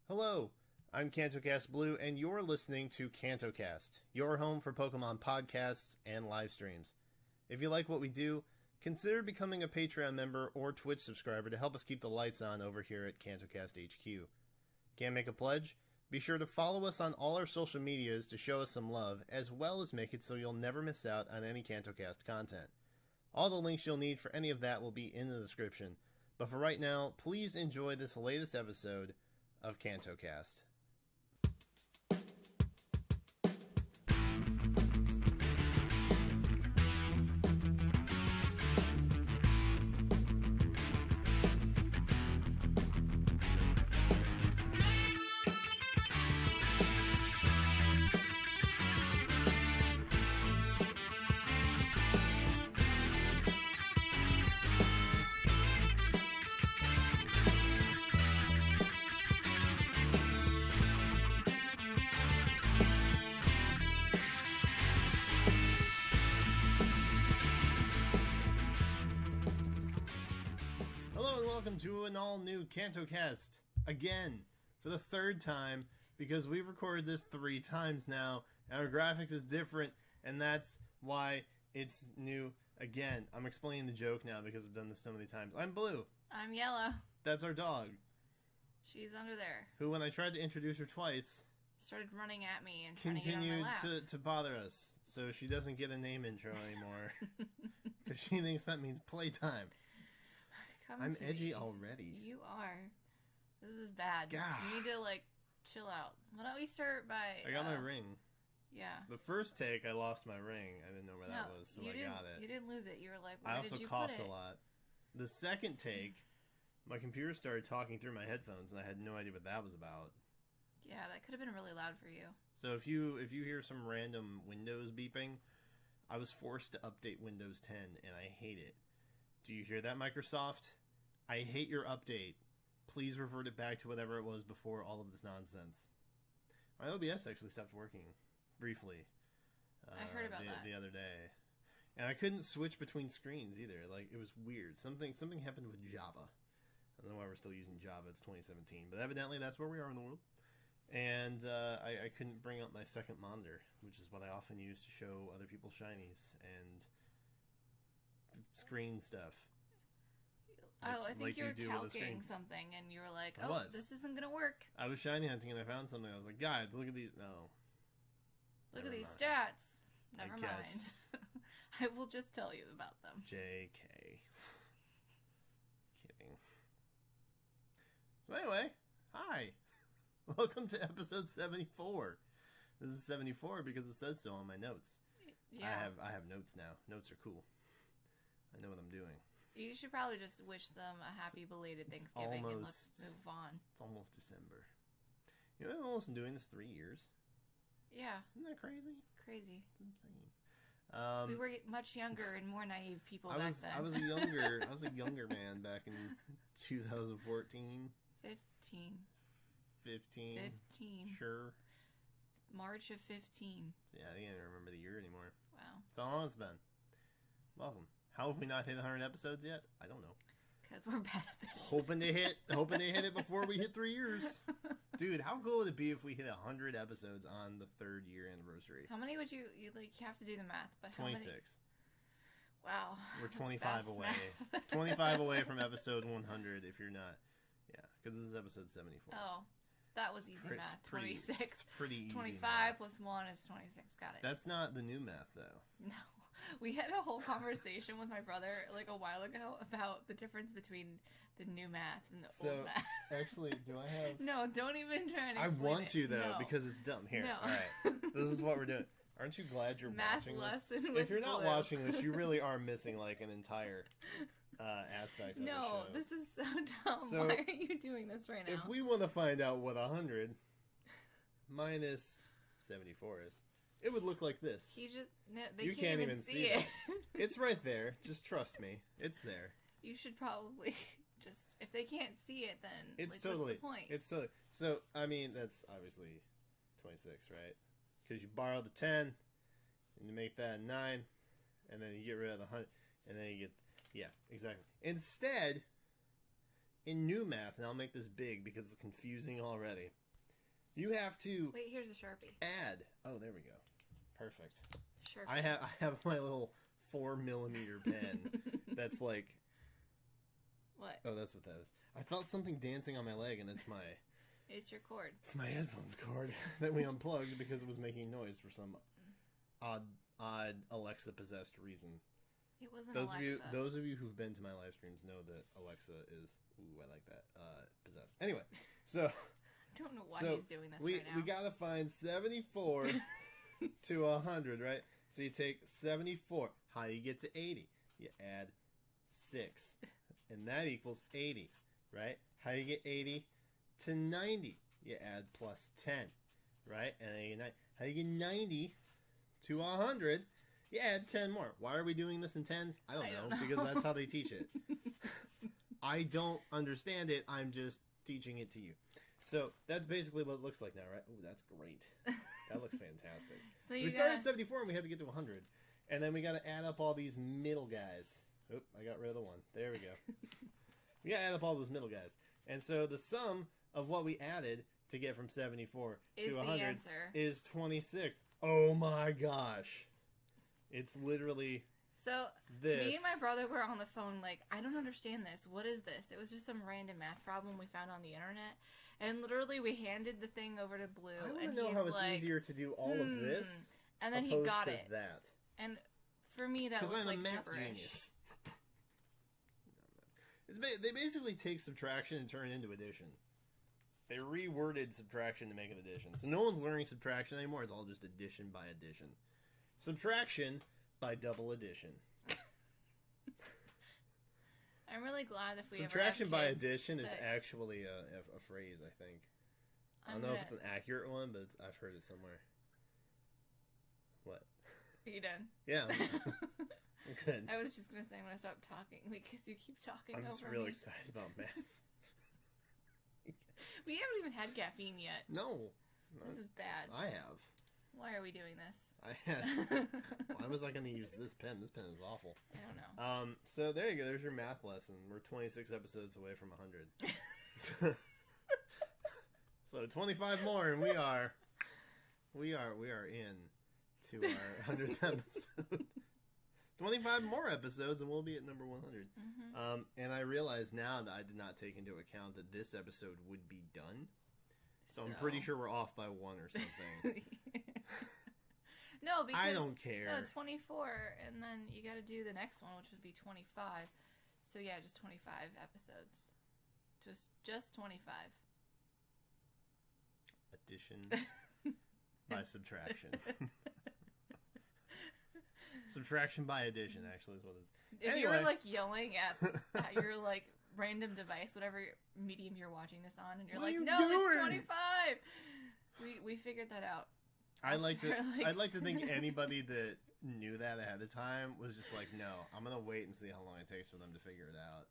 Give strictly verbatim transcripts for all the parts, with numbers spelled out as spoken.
Hello, I'm CantoCast Blue, and you're listening to CantoCast, your home for Pokemon podcasts and live streams. If you like what we do, consider becoming a Patreon member or Twitch subscriber to help us keep the lights on over here at CantoCast H Q. Can't make a pledge? Be sure to follow us on all our social medias to show us some love, as well as make it so you'll never miss out on any CantoCast content. All the links you'll need for any of that will be in the description, but for right now, please enjoy this latest episode of CantoCast. Welcome to an all-new CantoCast, again, for the third time, because we've recorded this three times now, and our graphics is different, and that's why it's new again. I'm explaining the joke now because I've done this so many times. I'm Blue. I'm Yellow. That's our dog. She's under there. Who, when I tried to introduce her twice, started running at me and trying continued to get on my lap. to, to bother us, so she doesn't get a name intro anymore, because she thinks that means playtime. Come I'm to edgy me. already. You are. This is bad. God. You need to, like, chill out. Why don't we start by... I got uh, my ring. Yeah. The first take, I lost my ring. I didn't know where that no, was, so you I didn't, got it. You didn't lose it. You were like, where I did also you coughed put it? a lot. The second take, my computer started talking through my headphones, and I had no idea what that was about. Yeah, that could have been really loud for you. So if you if you hear some random Windows beeping, I was forced to update Windows ten, and I hate it. Do you hear that, Microsoft? I hate your update. Please revert it back to whatever it was before all of this nonsense. My O B S actually stopped working, briefly. Uh, I heard about the, that. the other day. And I couldn't switch between screens either. Like, it was weird. Something something happened with Java. I don't know why we're still using Java. It's twenty seventeen. But evidently that's where we are in the world. And uh, I, I couldn't bring up my second monitor, which is what I often use to show other people's shinies and screen stuff. Like, oh, I think like you were you do with a screen. calculating something, and you were like, I oh, was. this isn't going to work. I was shiny hunting and I found something. I was like, God, look at these. No. Look Never at these mind. stats. Never I mind. guess. I will just tell you about them. J K. Kidding. So anyway, hi. Welcome to episode seventy-four. This is seventy-four because it says so on my notes. Yeah. I have I have notes now. Notes are cool. I know what I'm doing. You should probably just wish them a happy belated Thanksgiving almost- and let's move on. It's almost December. You know, I've almost been doing this three years. Yeah, Isn't that crazy? crazy. It's insane. Um, We were much younger and more naive people I back was then. I was a younger I was a younger man back in two thousand fourteen, fifteen. fifteen. fifteen. Sure. March of fifteen. Yeah, I can't even remember the year anymore. Wow. That's how long it's been. Welcome. How have we not hit one hundred episodes yet? I don't know. Because we're bad at this. Hoping to hit, hoping to hit it before we hit three years. Dude, how cool would it be if we hit one hundred episodes on the third year anniversary? How many would you, you like, you have to do the math, but how many? twenty-six. Wow. We're That's twenty-five fast away. math. twenty-five away from episode one hundred if you're not. Yeah, because this is episode seventy-four. Oh, that was easy Pretty- math. it's pretty- twenty-six. It's pretty easy. twenty-five math. plus one is twenty-six. Got it. That's not the new math, though. No. We had a whole conversation with my brother like a while ago about the difference between the new math and the So, old math. actually, do I have... No, don't even try and I explain want it. to, though, No. because it's dumb. Here, No. all right. This is what we're doing. Aren't you glad you're Math watching lesson this? with If you're not Blue. watching this, you really are missing, like, an entire uh, aspect of the No, show. this is so dumb. So, Why are you doing this right now? If we want to find out what one hundred minus seventy-four is, it would look like this. You just no, they You can't, can't even, even see, see it. It's right there. Just trust me. It's there. You should probably just if they can't see it, then It's like, totally. what's the point? It's totally. So I mean, that's obviously twenty-six, right? Because you borrow the ten, and you make that a nine, and then you get rid of the hundred, and then you get yeah, exactly. Instead, in new math, and I'll make this big because it's confusing already, you have to Wait, here's a Sharpie. add. Oh, there we go. Perfect. Sharpie. I have I have my little four millimeter pen. That's like. What? Oh, that's what that is. I felt something dancing on my leg, and it's my. It's your cord. It's my headphones cord that we unplugged because it was making noise for some odd, odd Alexa possessed reason. It wasn't Those Alexa. of you, those of you who've been to my live streams know that Alexa is. Ooh, I like that. Uh, possessed. Anyway, so. I don't know why so he's doing this we right now. we gotta find seventy-four to a hundred, right? So you take seventy-four. How do you get to eighty? You add six, and that equals eighty, right? How do you get eighty to ninety? You add plus ten, right? And then you get how do you get ninety to a hundred? You add ten more. Why are we doing this in tens? I don't, I know, don't know. because that's how they teach it. I don't understand it. I'm just teaching it to you. So that's basically what it looks like now, right? Ooh, that's great. That looks fantastic. So you We started gotta... at seventy-four and we had to get to one hundred. And then we got to add up all these middle guys. Oop, I got rid of the one. There we go. We got to add up all those middle guys. And so the sum of what we added to get from seventy-four is to the one hundred answer. is twenty-six. Oh my gosh. It's literally So this. me and my brother were on the phone like, I don't understand this. What is this? It was just some random math problem we found on the internet. And literally we handed the thing over to Blue. I want and to know he's how it's like, easier to do all hmm. of this And then he opposed got to it. that. And for me, that Because was I'm like a math gibberish. genius. It's ba- they basically take subtraction and turn it into addition. They reworded subtraction to make it addition. So no one's learning subtraction anymore. It's all just addition by addition. Subtraction by double addition. I'm really glad if we Subtraction ever have by kids addition is that- actually a, a, a phrase, I think. I I'm don't know gonna... if it's an accurate one, but it's, I've heard it somewhere. What? Are you done? Yeah, I'm, I'm good. I was just gonna say I'm gonna stop talking because you keep talking I'm over just real me. excited about math. We haven't even had caffeine yet. No. This is bad. I have. Why are we doing this? I had. Why was I going to use this pen? This pen is awful. I don't know. Um. So there you go. There's your math lesson. We're twenty-six episodes away from one hundred. so, so twenty-five more, and we are, we are, we are in to our hundredth episode. twenty-five more episodes, and we'll be at number one hundred. Mm-hmm. Um. And I realize now that I did not take into account that this episode would be done. So, I'm pretty sure we're off by one or something. No, because I don't care. No, twenty-four, and then you got to do the next one, which would be twenty-five. So yeah, just twenty-five episodes. Just just twenty-five. Addition by subtraction. Subtraction by addition, actually, is what it is. If you Anyway. were like yelling at, at your like random device, whatever medium you're watching this on, and you're What are like, you "No, doing?" it's twenty-five." We we figured that out. I like to. After, like- I'd like to think anybody that knew that ahead of time was just like, no, I'm gonna wait and see how long it takes for them to figure it out.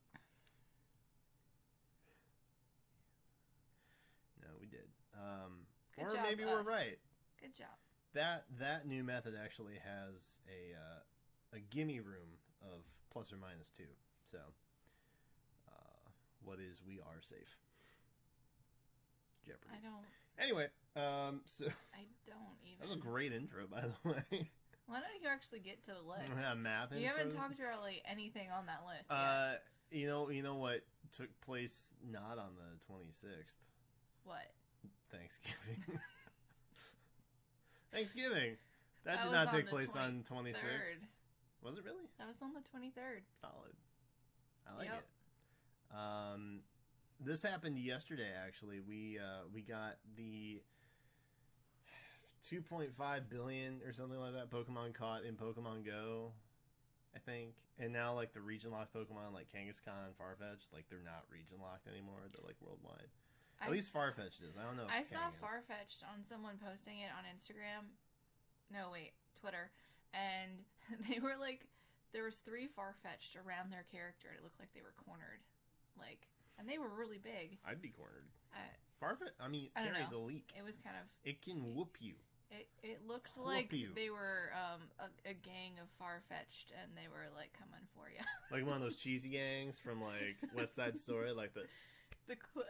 No, we did. Um, Good or job, maybe we're us. right. Good job. That that new method actually has a uh, a gimme room of plus or minus two. So, uh, what is we are safe? Jeopardy. I don't. Anyway, um, so I don't even. that was a great intro, by the way. Why don't you actually get to the list? Yeah, math You intro. haven't talked about like anything on that list yet. Uh, you know, you know what took place not on the twenty-sixth? What? Thanksgiving. Thanksgiving. That, That did was not on take the place on twenty-third. twenty-sixth. Was it really? That was on the twenty-third. Solid. I like Yep. it. Um, this happened yesterday. Actually, we uh, we got the two point five billion or something like that Pokemon caught in Pokemon Go, I think. And now like the region locked Pokemon like Kangaskhan and Farfetch'd, like they're not region locked anymore. They're like worldwide. At I, least Farfetch'd is. I don't know. If I saw Kang is. Farfetch'd on someone posting it on Instagram. No, wait, Twitter. And they were like, there was three Farfetch'd around their character. It looked like they were cornered. Like, and they were really big. I'd be cornered. Uh, Farfetch, I mean, I don't carries know. a leak. it was kind of, It can whoop you. it, it looked Whoop like you. they were um, a, a gang of Farfetch'd and they were like coming for you. Like one of those cheesy gangs from like West Side Story, like the the cl-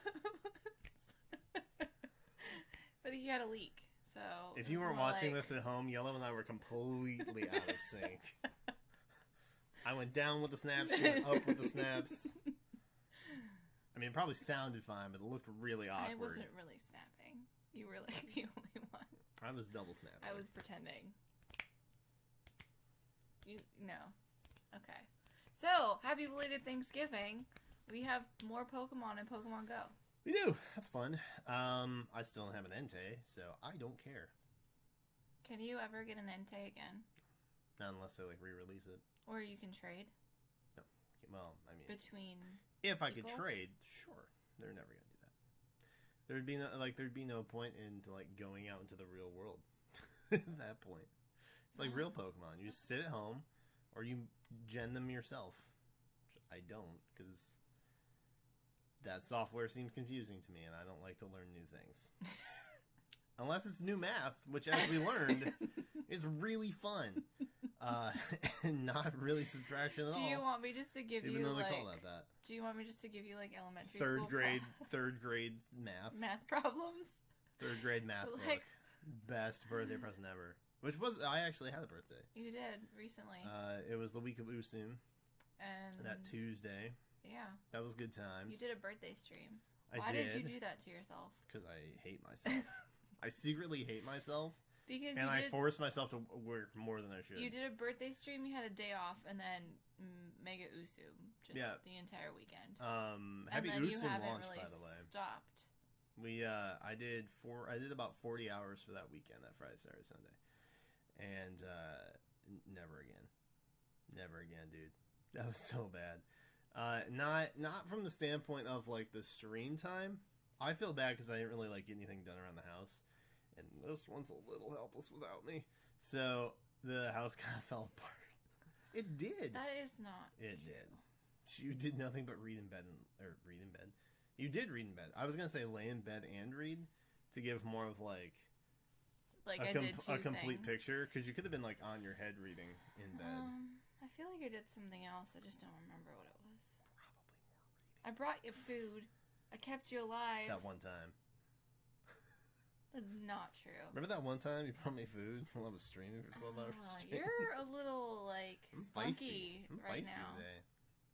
but he had a leak, so If it you was weren't more watching like- this at home, Yellow and I were completely out of sync. I went down with the snaps, she went up with the snaps. I mean, it probably sounded fine, but it looked really awkward. I wasn't really snapping. You were like the only one. I was double snapping. I was pretending. You no. Okay. So, happy belated Thanksgiving. We have more Pokemon in Pokemon Go. We do. That's fun. Um, I still don't have an Entei, so I don't care. Can you ever get an Entei again? Not unless they like re-release it. Or you can trade No. Well, I mean, between if I could people? trade, sure. They're never gonna do that. There'd be no like there'd be no point in like going out into the real world at that point. It's like Oh. real Pokemon. You just sit at home, or you gen them yourself. Which I don't, because that software seems confusing to me, and I don't like to learn new things. Unless it's new math, which, as we learned, is really fun. Uh, and not really subtraction at Do all. you want me just to give even you though they like call that that. Do you want me just to give you like elementary Third school grade, pro- third grade math. math problems? Third grade math Like- book. Best birthday present ever. Which was, I actually had a birthday. You did recently. Uh, it was the week of Usum, and that Tuesday. yeah, That was good times. you did a birthday stream. I Why did. did you do that to yourself? Because I hate myself. I secretly hate myself, Because and you I did, force myself to work more than I should. you did a birthday stream, you had a day off, and then mm, Mega Usum just Yeah. the entire weekend. Um, and Happy then you Usum haven't launched, really by the way. stopped. We, uh, I did four, I did about forty hours for that weekend, that Friday, Saturday, Sunday. And, uh, n- never again. Never again, dude. That was so bad. Uh, not, not from the standpoint of, like, the stream time. I feel bad because I didn't really, like, get anything done around the house. And this one's a little helpless without me. So, the house kind of fell apart. It did. That is not. It true. did. You did nothing but read in bed, and, or read in bed. You did read in bed. I was gonna say lay in bed and read to give more of like Like a, I com- did two a complete things. picture, because you could have been like on your head reading in bed. Um, I feel like I did something else. I just don't remember what it was. Probably more reading. I brought you food. I kept you alive. That one time. That's not true. Remember that one time you brought me food while I was streaming for twelve hours Ah, straight? you're a little like I'm spunky feisty. I'm right feisty now. today.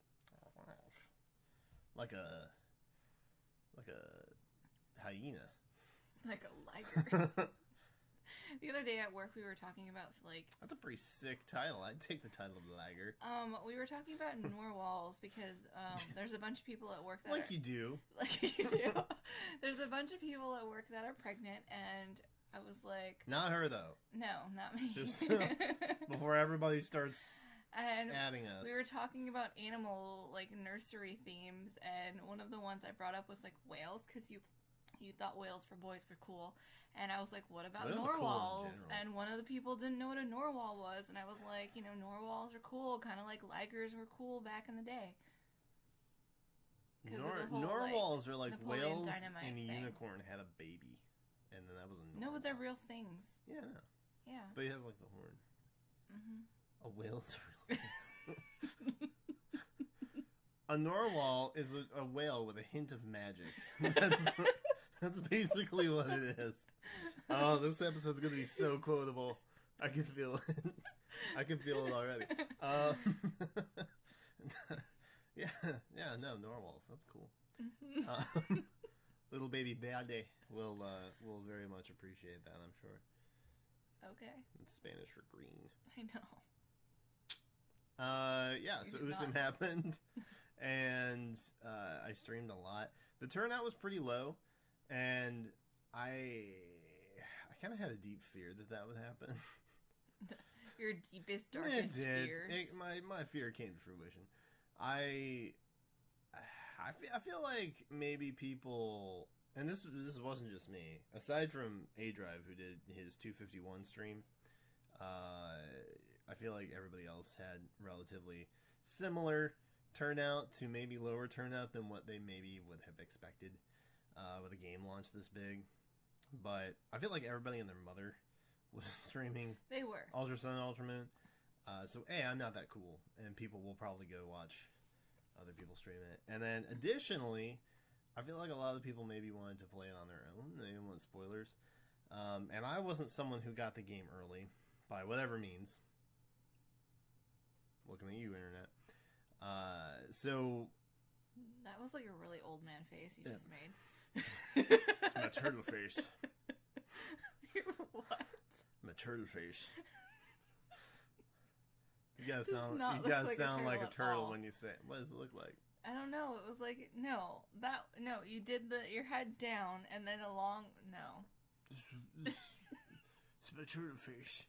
Like a like a hyena. Like a liger. The other day at work, we were talking about like That's a pretty sick title. I'd take the title of Lager. um we were talking about Norwalls because um there's a bunch of people at work that Like are, you do. like you do. There's a bunch of people at work that are pregnant, and I was like, Not her though. no, not me. Just- Before everybody starts and adding us. we were talking about animal like nursery themes, and one of the ones I brought up was like whales, because you you thought whales for boys were cool, and I was like, what about Whales are cool in narwhals? general. And one of the people didn't know what a narwhal was, and I was like, you know, narwhals are cool, kind of like ligers were cool back in the day. 'Cause of Nor- the whole, narwhals are like Napoleon whales Dynamite and a thing. unicorn had a baby, and then that was a narwhal. No, but they're real things. Yeah, no. Yeah. But he has like the horn. hmm A whale's a real. A narwhal is a, a whale with a hint of magic. That's, that's basically what it is. Oh, this episode's gonna be so quotable. I can feel it. I can feel it already. Um, yeah, yeah, no, narwhals. That's cool. Um, little baby Bade will uh, will very much appreciate that, I'm sure. Okay. It's Spanish for green. I know. Uh, yeah, You so did Usum not. happened, and uh, I streamed a lot. The turnout was pretty low, and I I kind of had a deep fear that that would happen. Your deepest, it darkest did. fears. It, my my fear came to fruition. I I feel, I feel like maybe people, and this this wasn't just me. Aside from A Drive, who did his two fifty-one stream, uh, I feel like everybody else had relatively similar turnout to maybe lower turnout than what they maybe would have expected uh, with a game launch this big. But I feel like everybody and their mother was streaming They were. Ultra Sun, Ultra Moon. Uh, so, A, I'm not that cool, and people will probably go watch other people stream it. And then, additionally, I feel like a lot of people maybe wanted to play it on their own. They didn't want spoilers. Um, and I wasn't someone who got the game early, by whatever means. Looking at you, Internet. Uh, so... That was like a really old man face you yeah. just made. It's my turtle face. What? My turtle face. You gotta Does sound, not you look gotta like a sound like a turtle at turtle all. when you say it. What does it look like? I don't know. It was like no, that no. You did the your head down and then along. No. It's my turtle face.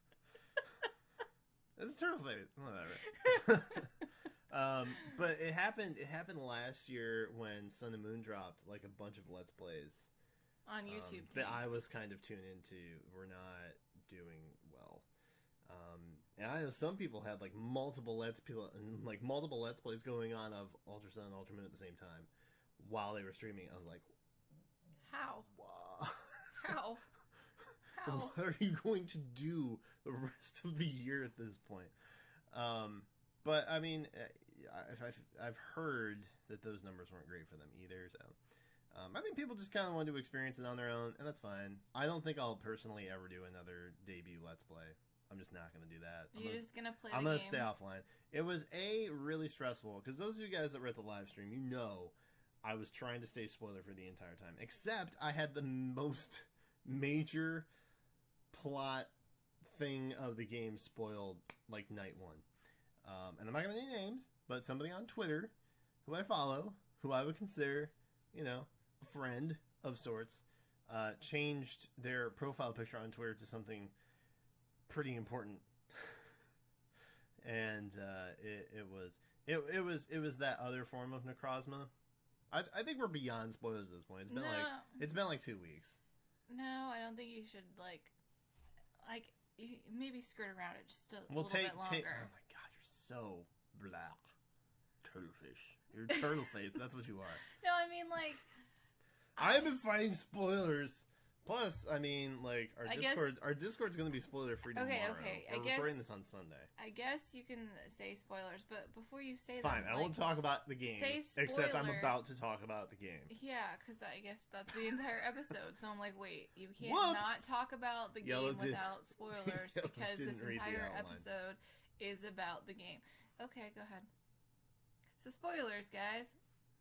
It's a turtle face. Whatever. um, but it happened. It happened last year when Sun and Moon dropped like a bunch of Let's Plays On YouTube. um, that I was kind of tuned into. Were not doing well. Um, and I know some people had like multiple Let's people like multiple Let's Plays going on of Ultra Sun and Ultra Moon at the same time while they were streaming. I was like, how? wow. How? How? What are you going to do the rest of the year at this point? Um, but I mean, I've, I've I've heard that those numbers weren't great for them either. So um, I think people just kind of want to experience it on their own, and that's fine. I don't think I'll personally ever do another debut Let's Play. I'm just not going to do that. I'm You're gonna, just gonna play. I'm the going to game? stay offline. It was a really stressful because those of you guys that were at the live stream, you know, I was trying to stay spoiler for the entire time. Except I had the most major plot thing of the game spoiled like night one. Um, and I'm not going to name names, but somebody on Twitter who I follow, who I would consider, you know, a friend of sorts, uh, changed their profile picture on Twitter to something pretty important. And uh, it, it was it, it was it was that other form of Necrozma. I, I think we're beyond spoilers at this point. It's been No. like it's been like two weeks. No, I don't think you should like, like you, maybe skirt around it just a We'll little take bit longer. take. Oh my god, you're so black. Turtlefish. You're turtle face. That's what you are. No, I mean like. I've been fighting spoilers. Plus, I mean, like our I guess- Discord, our Discord's gonna be spoiler free tomorrow. Okay, okay, I We're guess- recording this on Sunday. I guess you can say spoilers, but before you say Fine, that, I like, won't talk about the game. say Except I'm spoiler. about to talk about the game. Yeah, because I guess that's the entire episode. So I'm like, wait, you can't Whoops! not talk about the Yellow game did- without spoilers Yellow because this didn't read the entire outline. episode is about the game. Okay, go ahead. So spoilers, guys.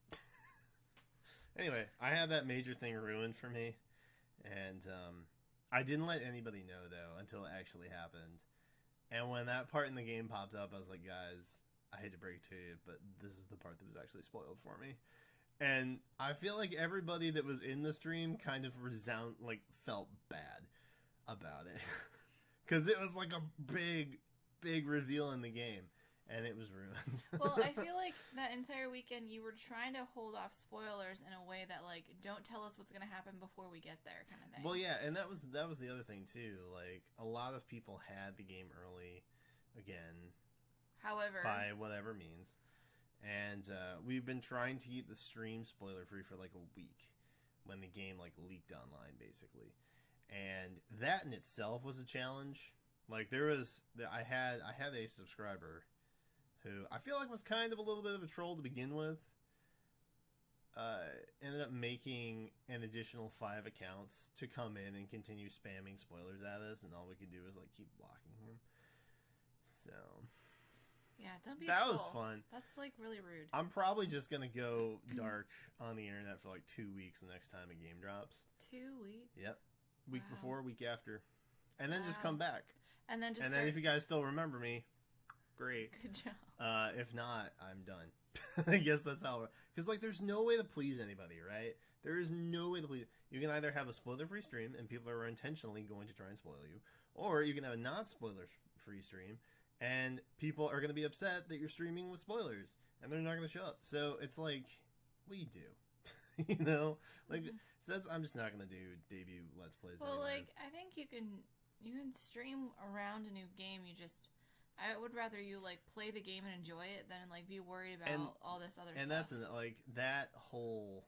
Anyway, I had that major thing ruined for me, and um, I didn't let anybody know though until it actually happened. And when that part in the game popped up, I was like, guys, I hate to break it to you, but this is the part that was actually spoiled for me. And I feel like everybody that was in the stream kind of resound like felt bad about it. Because it was like a big, big reveal in the game. And it was ruined. Well, I feel like that entire weekend you were trying to hold off spoilers in a way that, like, don't tell us what's going to happen before we get there kind of thing. Well, yeah, and that was that was the other thing too. Like a lot of people had the game early, again, However, by whatever means, and uh, we've been trying to keep the stream spoiler free for like a week when the game like leaked online, basically, and that in itself was a challenge. Like there was, I had I had a subscriber who I feel like was kind of a little bit of a troll to begin with. Uh, ended up making an additional five accounts to come in and continue spamming spoilers at us, and all we could do was like keep blocking him. So yeah, don't be. that a was troll. fun. That's like really rude. I'm probably just gonna go dark on the internet for like two weeks the next time a game drops. Two weeks. Yep, week Wow. before, week after, and then just Wow. come back. And then just. And start... then if you guys still remember me, great. Good job. Uh, if not, I'm done. I guess that's how. Because like, there's no way to please anybody, right? There is no way to please. You can either have a spoiler-free stream, and people are intentionally going to try and spoil you, or you can have a not spoiler-free stream, and people are going to be upset that you're streaming with spoilers, and they're not going to show up. So it's like, what do you do? You know, like Mhm. so that's, I'm just not going to do debut Let's Plays. Well, anymore. like I think you can you can stream around a new game. You just I would rather you like play the game and enjoy it than like be worried about And- all this other and stuff. that's an, like that whole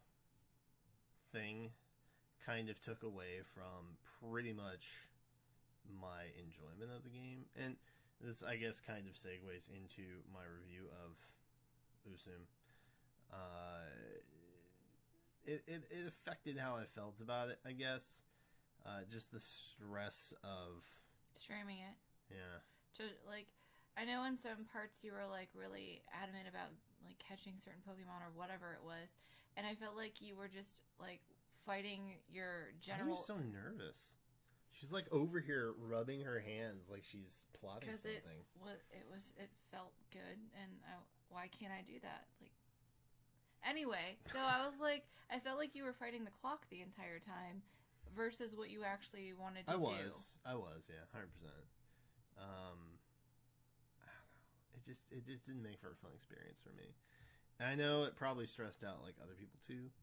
thing kind of took away from pretty much my enjoyment of the game, and this I guess kind of segues into my review of Usum. Uh, it, it, it affected how I felt about it, I guess. Uh, just the stress of streaming it. Yeah. To like, I know in some parts you were like really adamant about like catching certain Pokemon or whatever it was, and I felt like you were just like fighting your general. Why are you so nervous? She's like over here rubbing her hands like she's plotting something. Because it was, it was, it felt good, and I, why can't I do that? Like, anyway, so I was like, I felt like you were fighting the clock the entire time, versus what you actually wanted to I was, do. I was, yeah, hundred percent. Um, I don't know. It just, it just didn't make for a fun experience for me. And I know it probably stressed out like other people too.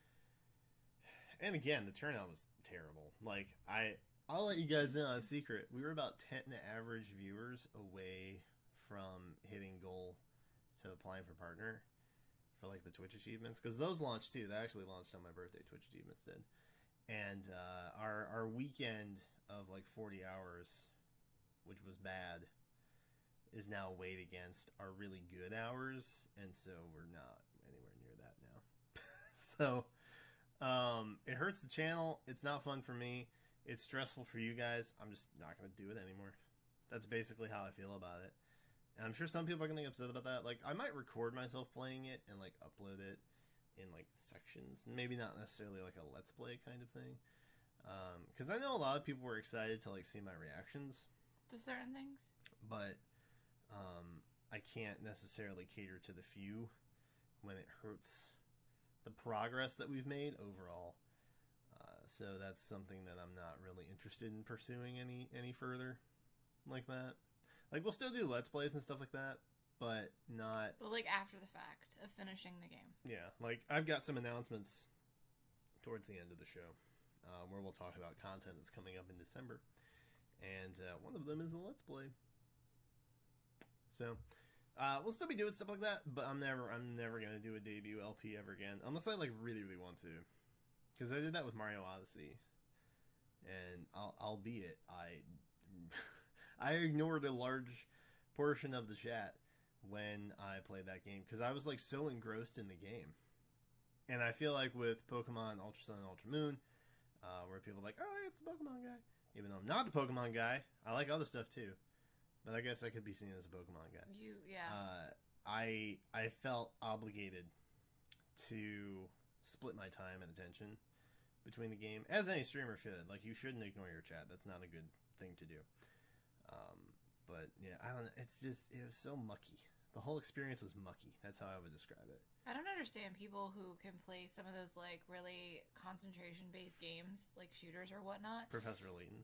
And again, the turnout was terrible. Like I. I'll let you guys in on a secret. We were about ten average viewers away from hitting goal to applying for partner for like the Twitch achievements, because those launched too. They actually launched on my birthday. Twitch achievements did, and uh, our our weekend of like forty hours, which was bad, is now weighed against our really good hours, and so we're not anywhere near that now. So um, it hurts the channel. It's not fun for me. It's stressful for you guys. I'm just not going to do it anymore. That's basically how I feel about it. And I'm sure some people are going to get upset about that. Like, I might record myself playing it and, like, upload it in, like, sections. Maybe not necessarily, like, a Let's Play kind of thing. Because um, I know a lot of people were excited to, like, see my reactions. To certain things? But um, I can't necessarily cater to the few when it hurts the progress that we've made overall. So that's something that I'm not really interested in pursuing any any further like that. Like, we'll still do Let's Plays and stuff like that, but not... But, like, after the fact of finishing the game. Yeah, like, I've got some announcements towards the end of the show uh, where we'll talk about content that's coming up in December. And uh, one of them is a Let's Play. So, uh, we'll still be doing stuff like that, but I'm never I'm never going to do a debut L P ever again. Unless I, like, really, really want to. Because I did that with Mario Odyssey, and I'll, albeit I, I ignored a large portion of the chat when I played that game because I was like so engrossed in the game, and I feel like with Pokemon Ultra Sun and Ultra Moon, uh, where people are like, oh, it's the Pokemon guy, even though I'm not the Pokemon guy, I like other stuff too, but I guess I could be seen as a Pokemon guy. You, yeah. Uh, I I felt obligated to split my time and attention between the game, as any streamer should. Like, you shouldn't ignore your chat. That's not a good thing to do. Um, but yeah, I don't know. It's just, it was so mucky. The whole experience was mucky. That's how I would describe it. I don't understand people who can play some of those, like, really concentration-based games, like shooters or whatnot. Professor Layton.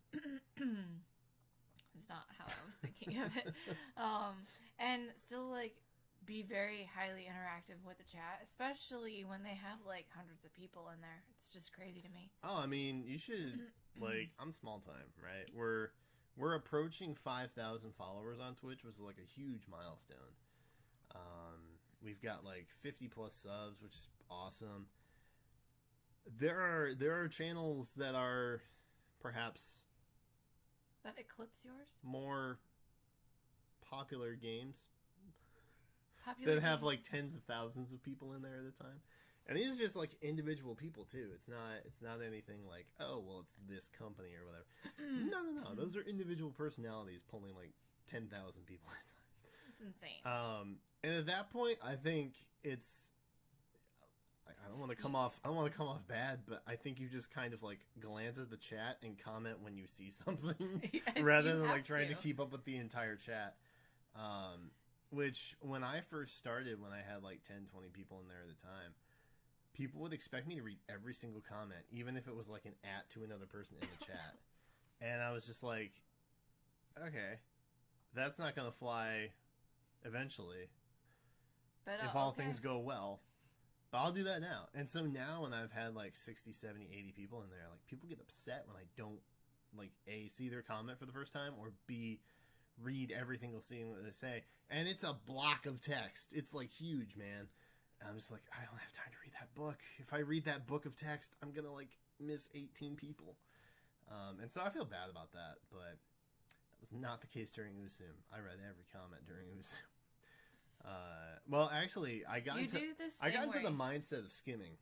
It's not how I was thinking of it. Um, and still, like, be very highly interactive with the chat, especially when they have like hundreds of people in there. It's just crazy to me. Oh, I mean, you should like I'm small time, right? We're we're approaching five thousand followers on Twitch, which is like a huge milestone. Um, we've got like fifty plus subs, which is awesome. There are there are channels that are perhaps that eclipse yours, more popular games. Popular that have game. like tens of thousands of people in there at a time, and these are just like individual people too. It's not it's not anything like, oh well, it's this company or whatever. no, no, no. Those are individual personalities pulling like ten thousand people at a time. It's insane. Um, and at that point, I think it's. I don't want to come off. I don't want to come off bad, but I think you just kind of like glance at the chat and comment when you see something, Yeah, rather than have like trying to. to keep up with the entire chat. Um. Which, when I first started, when I had like ten, twenty people in there at a time, people would expect me to read every single comment, even if it was like an at to another person in the chat. And I was just like, okay, that's not going to fly eventually, but, uh, if all okay. things go well. But I'll do that now. And so now when I've had like sixty, seventy, eighty people in there, like people get upset when I don't, like, A, see their comment for the first time, or B, read everything you'll see that they say, and it's a block of text. It's like huge, man. And I'm just like, I don't have time to read that book. If I read that book of text, I'm gonna like miss eighteen people. Um, and so I feel bad about that, but that was not the case during Usum. I read every comment during Usum. Uh, well, actually, I got you into do this I got into where... the mindset of skimming,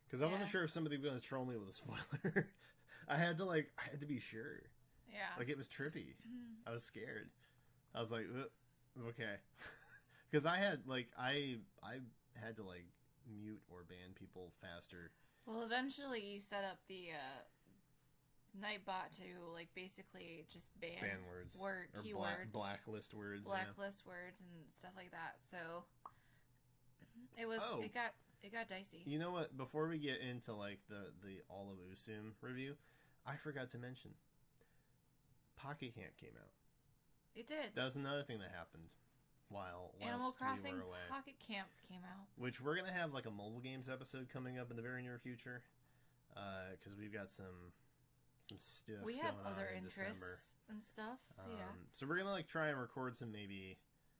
Because I wasn't Yeah. sure if somebody was going to troll me with a spoiler. I had to, like, I had to be sure. Yeah. Like, it was trippy. Mhm. I was scared. I was like, "Uh, okay. Because I had, like, I I had to, like, mute or ban people faster. Well, eventually you set up the uh, Nightbot to, like, basically just ban, Ban words. word Or keywords, black, blacklist words. yeah. blacklist words, and stuff like that. So it was Oh. it got it got dicey. You know what? Before we get into, like, the, the All of Usum review, I forgot to mention Pocket Camp came out. It did. That was another thing that happened while Animal whilst Crossing we were away. Pocket Camp came out. Which we're gonna have like a mobile games episode coming up in the very near future, because we've got some some stuff. We have going other on in interests December. and stuff. Um, yeah. So we're gonna like try and record some maybe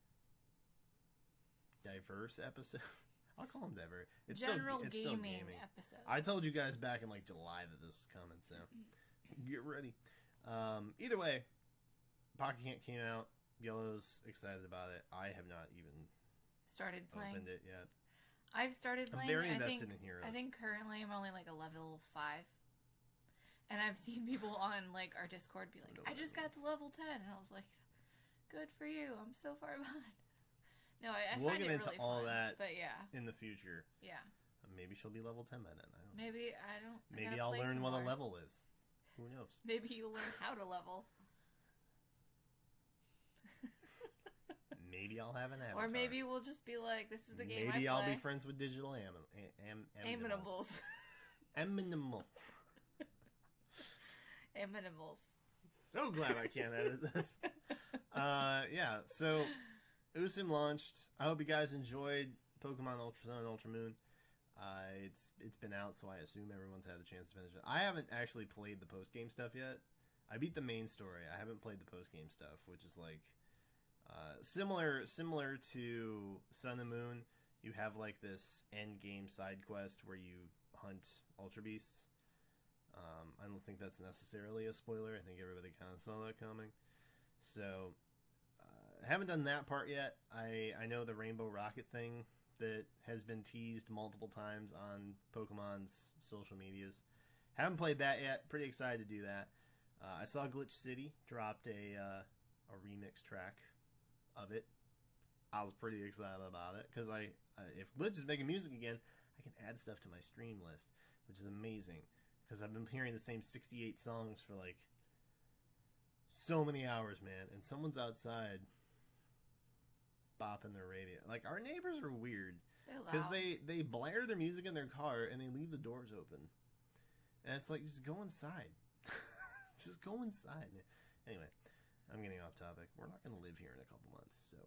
diverse episodes. I'll call them diverse. It's General still, it's gaming, still gaming. episodes. I told you guys back in like July that this was coming, so get ready. Um, either way, Pocket Camp came out. Yellow's excited about it. I have not even started playing. opened it yet. I've started I'm playing. very I invested think, in Heroes. I think currently I'm only like a level five. And I've seen people on like our Discord be like, I don't know I what just that got to level ten. And I was like, good for you. I'm so far behind. No, I, I We'll find get it into really all fun, that But yeah, in the future. yeah. Maybe she'll be level ten by then. I don't know. Maybe, I don't I Maybe gotta I'll play learn some what a more. level is. Who knows? Maybe you'll learn how to level. Maybe I'll have an avatar. Or maybe we'll just be like, this is the game Maybe I I'll play. be friends with digital am- am- am- Aminimals. Aminimal. Aminimals. So glad I can't edit this. Uh, yeah, so Usum launched. I hope you guys enjoyed Pokemon Ultra Sun and Ultra Moon. Uh, it's it's been out, so I assume everyone's had the chance to finish it. I haven't actually played the post game stuff yet. I beat the main story. I haven't played the post game stuff, which is like uh, similar similar to Sun and Moon. You have like this end game side quest where you hunt Ultra Beasts. Um, I don't think that's necessarily a spoiler. I think everybody kind of saw that coming. So, uh, haven't done that part yet. I, I know the Rainbow Rocket thing that has been teased multiple times on Pokemon's social medias. Haven't played that yet. Pretty excited to do that. Uh, I saw Glitch City dropped a uh, a remix track of it. I was pretty excited about it because I, uh, if Glitch is making music again, I can add stuff to my stream list, which is amazing. Because I've been hearing the same sixty-eight songs for like so many hours, man. And someone's outside bopping their radio. Like, our neighbors are weird. They're Because loud. they, they blare their music in their car and they leave the doors open. And it's like, just go inside. Just go inside. Anyway, I'm getting off topic. We're not going to live here in a couple months, so.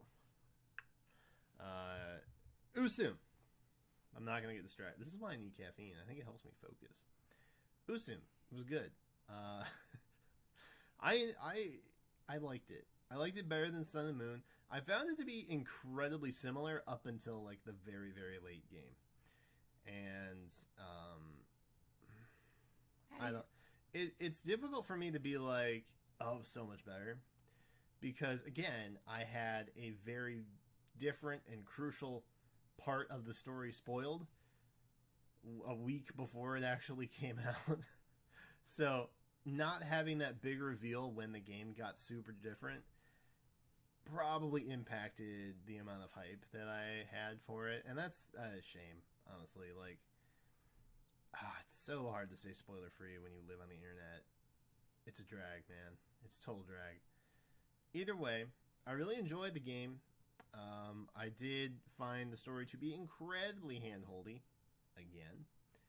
Uh, Usum. I'm not going to get distracted. This is why I need caffeine. I think it helps me focus. Usum was good. Uh, I I I liked it. I liked it better than Sun and Moon. I found it to be incredibly similar up until like the very very late game, and um, I don't. It, it's difficult for me to be like, oh, so much better, because again, I had a very different and crucial part of the story spoiled a week before it actually came out. So not having that big reveal when the game got super different probably impacted the amount of hype that I had for it, and that's a shame, honestly. Like, ah, it's so hard to say spoiler free when you live on the internet. It's a drag, man. It's a total drag. Either way, I really enjoyed the game. Um, I did find the story to be incredibly handholdy, again,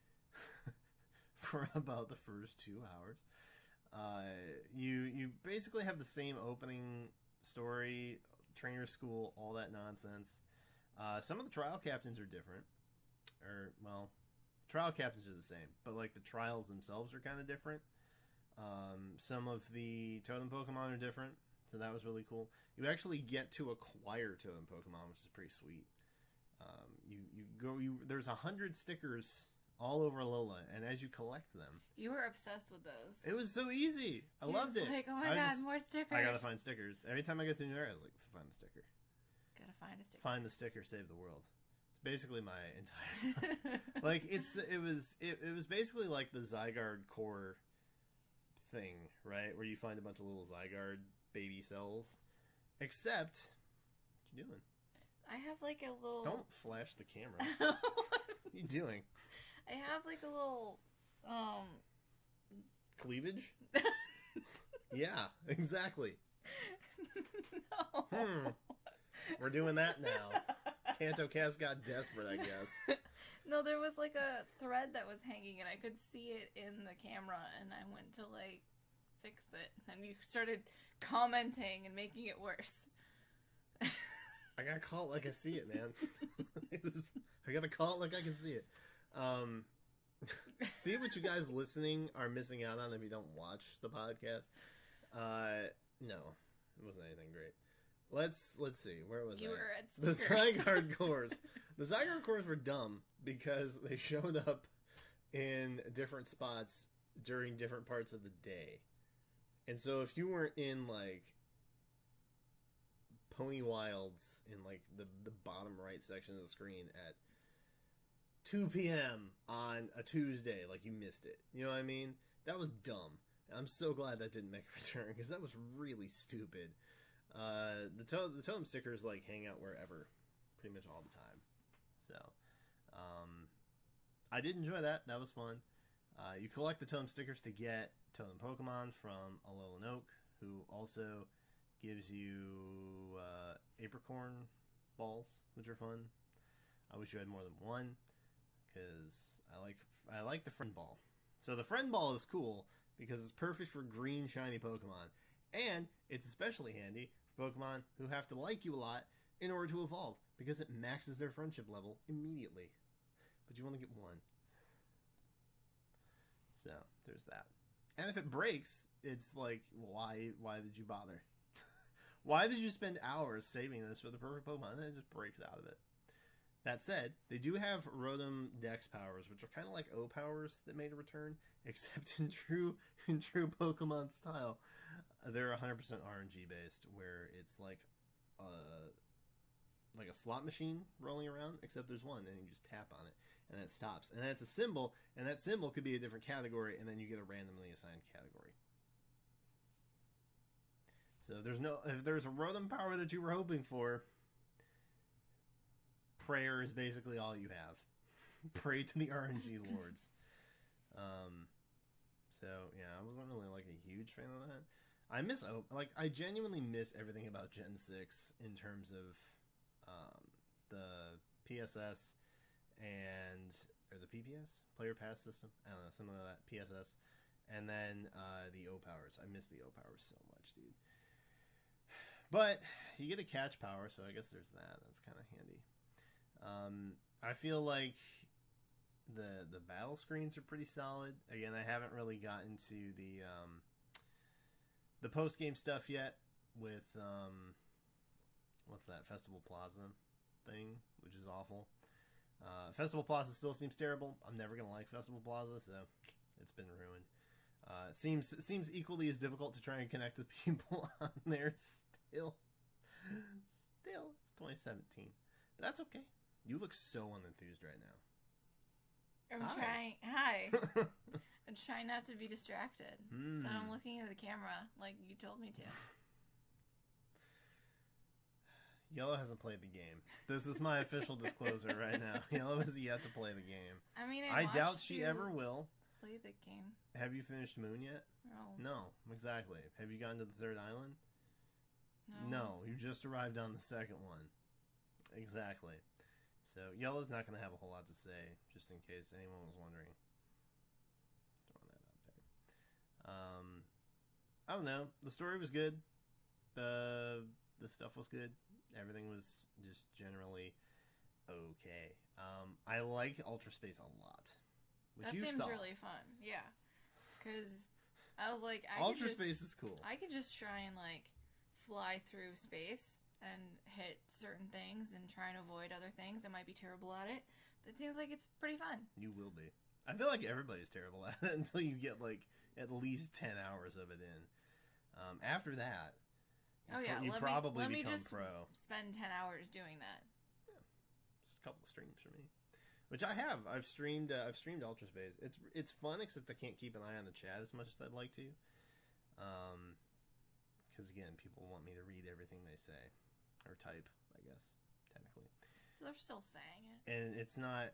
for about the first two hours. Uh, you you basically have the same opening story, trainer school, all that nonsense. Uh, some of the trial captains are different, or well, trial captains are the same, but like the trials themselves are kind of different. Um, some of the totem Pokemon are different, so that was really cool. You actually get to acquire totem Pokemon, which is pretty sweet. Um, you you go you there's a hundred stickers all over Alola, and as you collect them, You were obsessed with those. it was so easy. I You loved was it. Like, oh my I was god, just- more stickers. I gotta find stickers every time I get to a new area. I was like, find the sticker, Gotta find a sticker. find the sticker, save the world. It's basically my entire like it's it was it, it was basically like the Zygarde core thing, right? Where you find a bunch of little Zygarde baby cells. Except, what you doing? I have like a little. Don't flash the camera. What are you doing? I have like a little, um. Cleavage? Yeah, exactly. No. Hmm. We're doing that now. CantoCast got desperate, I guess. No, there was like a thread that was hanging and I could see it in the camera and I went to like fix it and you started commenting and making it worse. I gotta call it like I see it, man. I gotta call it like I can see it. Um, see what you guys listening are missing out on if you don't watch the podcast. Uh, no, it wasn't anything great. Let's let's see. Where was you I? were at The stickers. Zygarde cores. The Zygarde cores were dumb because they showed up in different spots during different parts of the day. And so if you weren't in like Pony Wilds in like the, the bottom right section of the screen at two p.m. on a Tuesday, like you missed it. You know what I mean? That was dumb. I'm so glad that didn't make a return because that was really stupid. Uh, the to- the totem stickers like hang out wherever, pretty much all the time. So, um, I did enjoy that. That was fun. Uh, you collect the totem stickers to get totem Pokemon from Alolan Oak, who also gives you uh, apricorn balls, which are fun. I wish you had more than one, because I like I like the friend ball. So the friend ball is cool because it's perfect for green shiny Pokemon, and it's especially handy for Pokemon who have to like you a lot in order to evolve, because it maxes their friendship level immediately. But you only get one. So there's that. And if it breaks, it's like, why why did you bother? Why did you spend hours saving this for the perfect Pokemon? And then it just breaks out of it. That said, they do have Rotom Dex powers, which are kind of like O powers that made a return, except in true in true Pokemon style. They're one hundred percent R N G based, where it's like a, like a slot machine rolling around, except there's one, and you just tap on it, and it stops. And that's a symbol, and that symbol could be a different category, and then you get a randomly assigned category. So there's no, if there's a Rotom power that you were hoping for, prayer is basically all you have. Pray to the R N G lords. Um, so yeah, I wasn't really like a huge fan of that. I miss, like, I genuinely miss everything about Gen six in terms of um, the P S S and, or the P P S? Player Pass system? I don't know, something like that. P S S. And then uh, the O powers. I miss the O powers so much, dude. But you get a catch power, so I guess there's that. That's kind of handy. Um, I feel like the the battle screens are pretty solid. Again, I haven't really gotten to the um, the post game stuff yet with um, what's that Festival Plaza thing, which is awful. Uh, Festival Plaza still seems terrible. I'm never gonna like Festival Plaza, so it's been ruined. Uh, it seems it seems equally as difficult to try and connect with people on there. Still, still, it's twenty seventeen. But that's okay. You look so unenthused right now. I'm Hi. trying. Hi. I'm trying not to be distracted. Mm. So I'm looking at the camera like you told me to. Yellow hasn't played the game. This is my official disclosure right now. Yellow has yet to play the game. I mean, I, I doubt watched she you ever will. play the game. Have you finished Moon yet? No. No, exactly. Have you gotten to the third island? No. No, you just arrived on the second one. Exactly. So, Yellow's not going to have a whole lot to say, just in case anyone was wondering. Throwing that out there. Um, I don't know. The story was good. The the stuff was good. Everything was just generally okay. Um, I like Ultra Space a lot. Which That you seems saw. really fun. Yeah. Because I was like, I Ultra could just, Space is cool. I could just try and like fly through space and hit certain things and try and avoid other things. I might be terrible at it, but it seems like it's pretty fun. You will be. I feel like everybody's terrible at it until you get like at least ten hours of it in. Um, after that, Oh yeah, you let probably me, let become me just pro. spend ten hours doing that. Just couple of streams for me. Which I have. I've streamed. Uh, I've streamed Ultra Space. It's it's fun, except I can't keep an eye on the chat as much as I'd like to. Um, because again, people want me to read everything they say or type. I guess technically. They're still saying it, and it's not.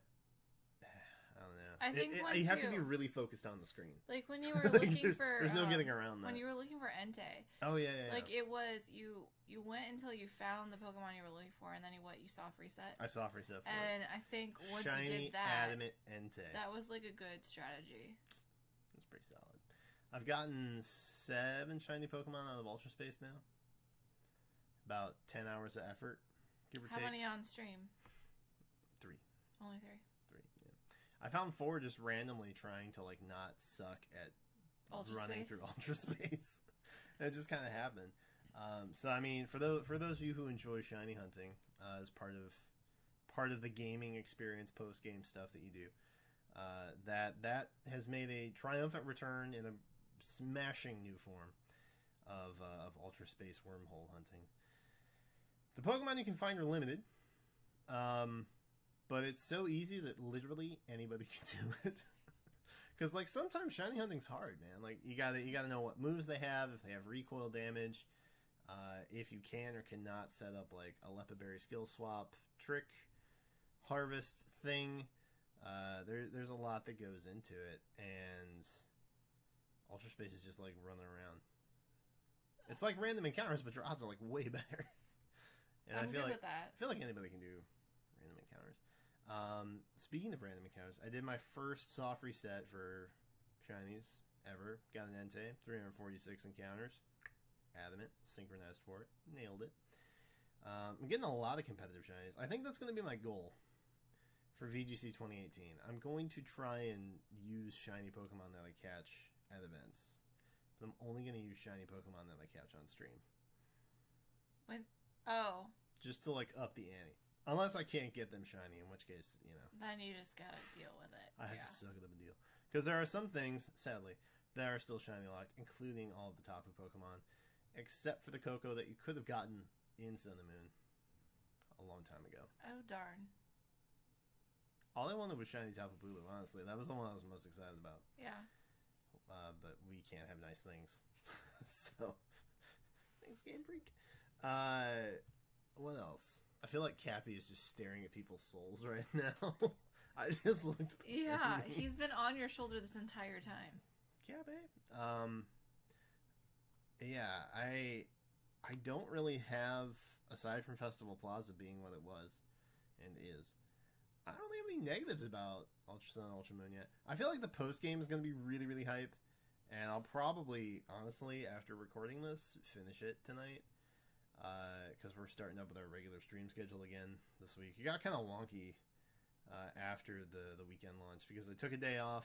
I don't know. I think it, it, one you have too. to be really focused on the screen. Like when you were Like, looking there's, for. There's no um, getting around that. When you were looking for Entei. Oh yeah, yeah. Like yeah. it was you. You went until you found the Pokemon you were looking for, and then you what you saw free set. I saw free set for And it. I think once Shiny you did that, Adamant Entei. that was like a good strategy. That's pretty solid. I've gotten seven shiny Pokemon out of Ultra Space now. About ten hours of effort, give or How take. many on stream? Three. Only three. Three. Yeah. I found four just randomly trying to like not suck at Ultra running Space? through Ultra Space. And it just kind of happened. Um, so I mean, for those for those of you who enjoy shiny hunting uh, as part of part of the gaming experience, post game stuff that you do, uh, that that has made a triumphant return in a smashing new form of uh, of Ultra Space wormhole hunting. The Pokemon you can find are limited, um, but it's so easy that literally anybody can do it. Because like sometimes shiny hunting's hard, man. Like you gotta you gotta know what moves they have, if they have recoil damage, uh, if you can or cannot set up like a Lepiberry skill swap trick, harvest thing. Uh, there there's a lot that goes into it, and Ultra Space is just like running around. It's like random encounters, but your odds are like way better. And I'm I feel good like with that. I feel like anybody can do random encounters. Um, speaking of random encounters, I did my first soft reset for shinies ever. Got an Entei, three hundred forty-six encounters. Adamant, synchronized for it. Nailed it. Um, I'm getting a lot of competitive shinies. I think that's going to be my goal for V G C twenty eighteen. I'm going to try and use shiny Pokemon that I catch at events. But I'm only going to use shiny Pokemon that I catch on stream. When? Oh. Just to, like, up the ante. Unless I can't get them shiny, in which case, you know. Then you just gotta deal with it. I have yeah. to suck it up and deal. Because there are some things, sadly, that are still shiny locked, including all of the Tapu Pokemon, except for the Coco that you could have gotten in Sun and Moon a long time ago. Oh darn. All I wanted was shiny Tapu Bulu, honestly. That was the one I was most excited about. Yeah. Uh, but we can't have nice things. So, thanks, Game Freak. Uh, what else? I feel like Cappy is just staring at people's souls right now. I just looked. Yeah, me. he's been on your shoulder this entire time. Cappy. Um. Yeah, I. I don't really have, aside from Festival Plaza being what it was, and is. I don't have any negatives about Ultra Sun and Ultra Moon yet. I feel like the post game is going to be really, really hype, and I'll probably, honestly, after recording this, finish it tonight. Because uh, we're starting up with our regular stream schedule again this week. It got kind of wonky uh, after the, the weekend launch because I took a day off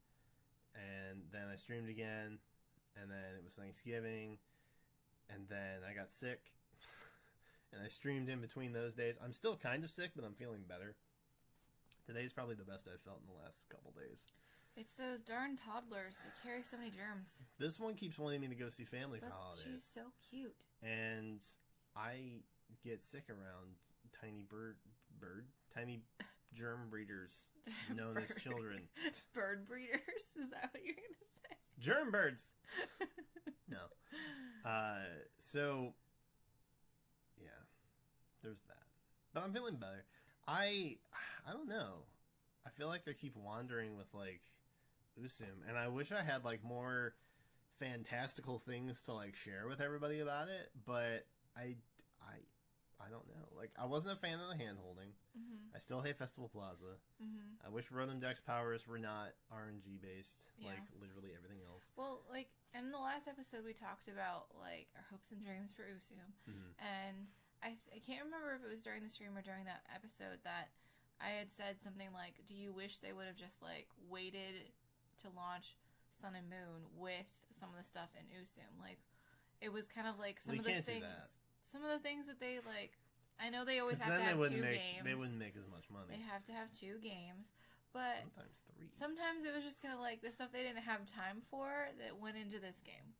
and then I streamed again and then it was Thanksgiving and then I got sick and I streamed in between those days. I'm still kind of sick, but I'm feeling better. Today's probably the best I've felt in the last couple days. It's those darn toddlers that carry so many germs. This one keeps wanting me to go see family But for holidays. she's so cute. And I get sick around tiny bird, bird, tiny germ breeders known as Bird- children. Bird breeders? Is that what you're gonna say? Germ birds. No. Uh, so yeah, there's that. But I'm feeling better. I I don't know. I feel like I keep wandering with like Usum, and I wish I had like more fantastical things to like share with everybody about it, but I I I don't know. Like I wasn't a fan of the hand holding. Mm-hmm. I still hate Festival Plaza. Mm-hmm. I wish Rotom Dex powers were not R N G based, Yeah. like literally everything else. Well, like in the last episode, we talked about like our hopes and dreams for Usum, Mm-hmm. and I I can't remember if it was during the stream or during that episode that I had said something like, "Do you wish they would have just like waited to launch Sun and Moon with some of the stuff in Usum?" Like it was kind of like some We of the can't do things, that. some of the things that they like. I know they always 'Cause have then to they have wouldn't two make games. they wouldn't make as much money. They have to have two games, but Sometimes three. sometimes it was just kind of like the stuff they didn't have time for that went into this game.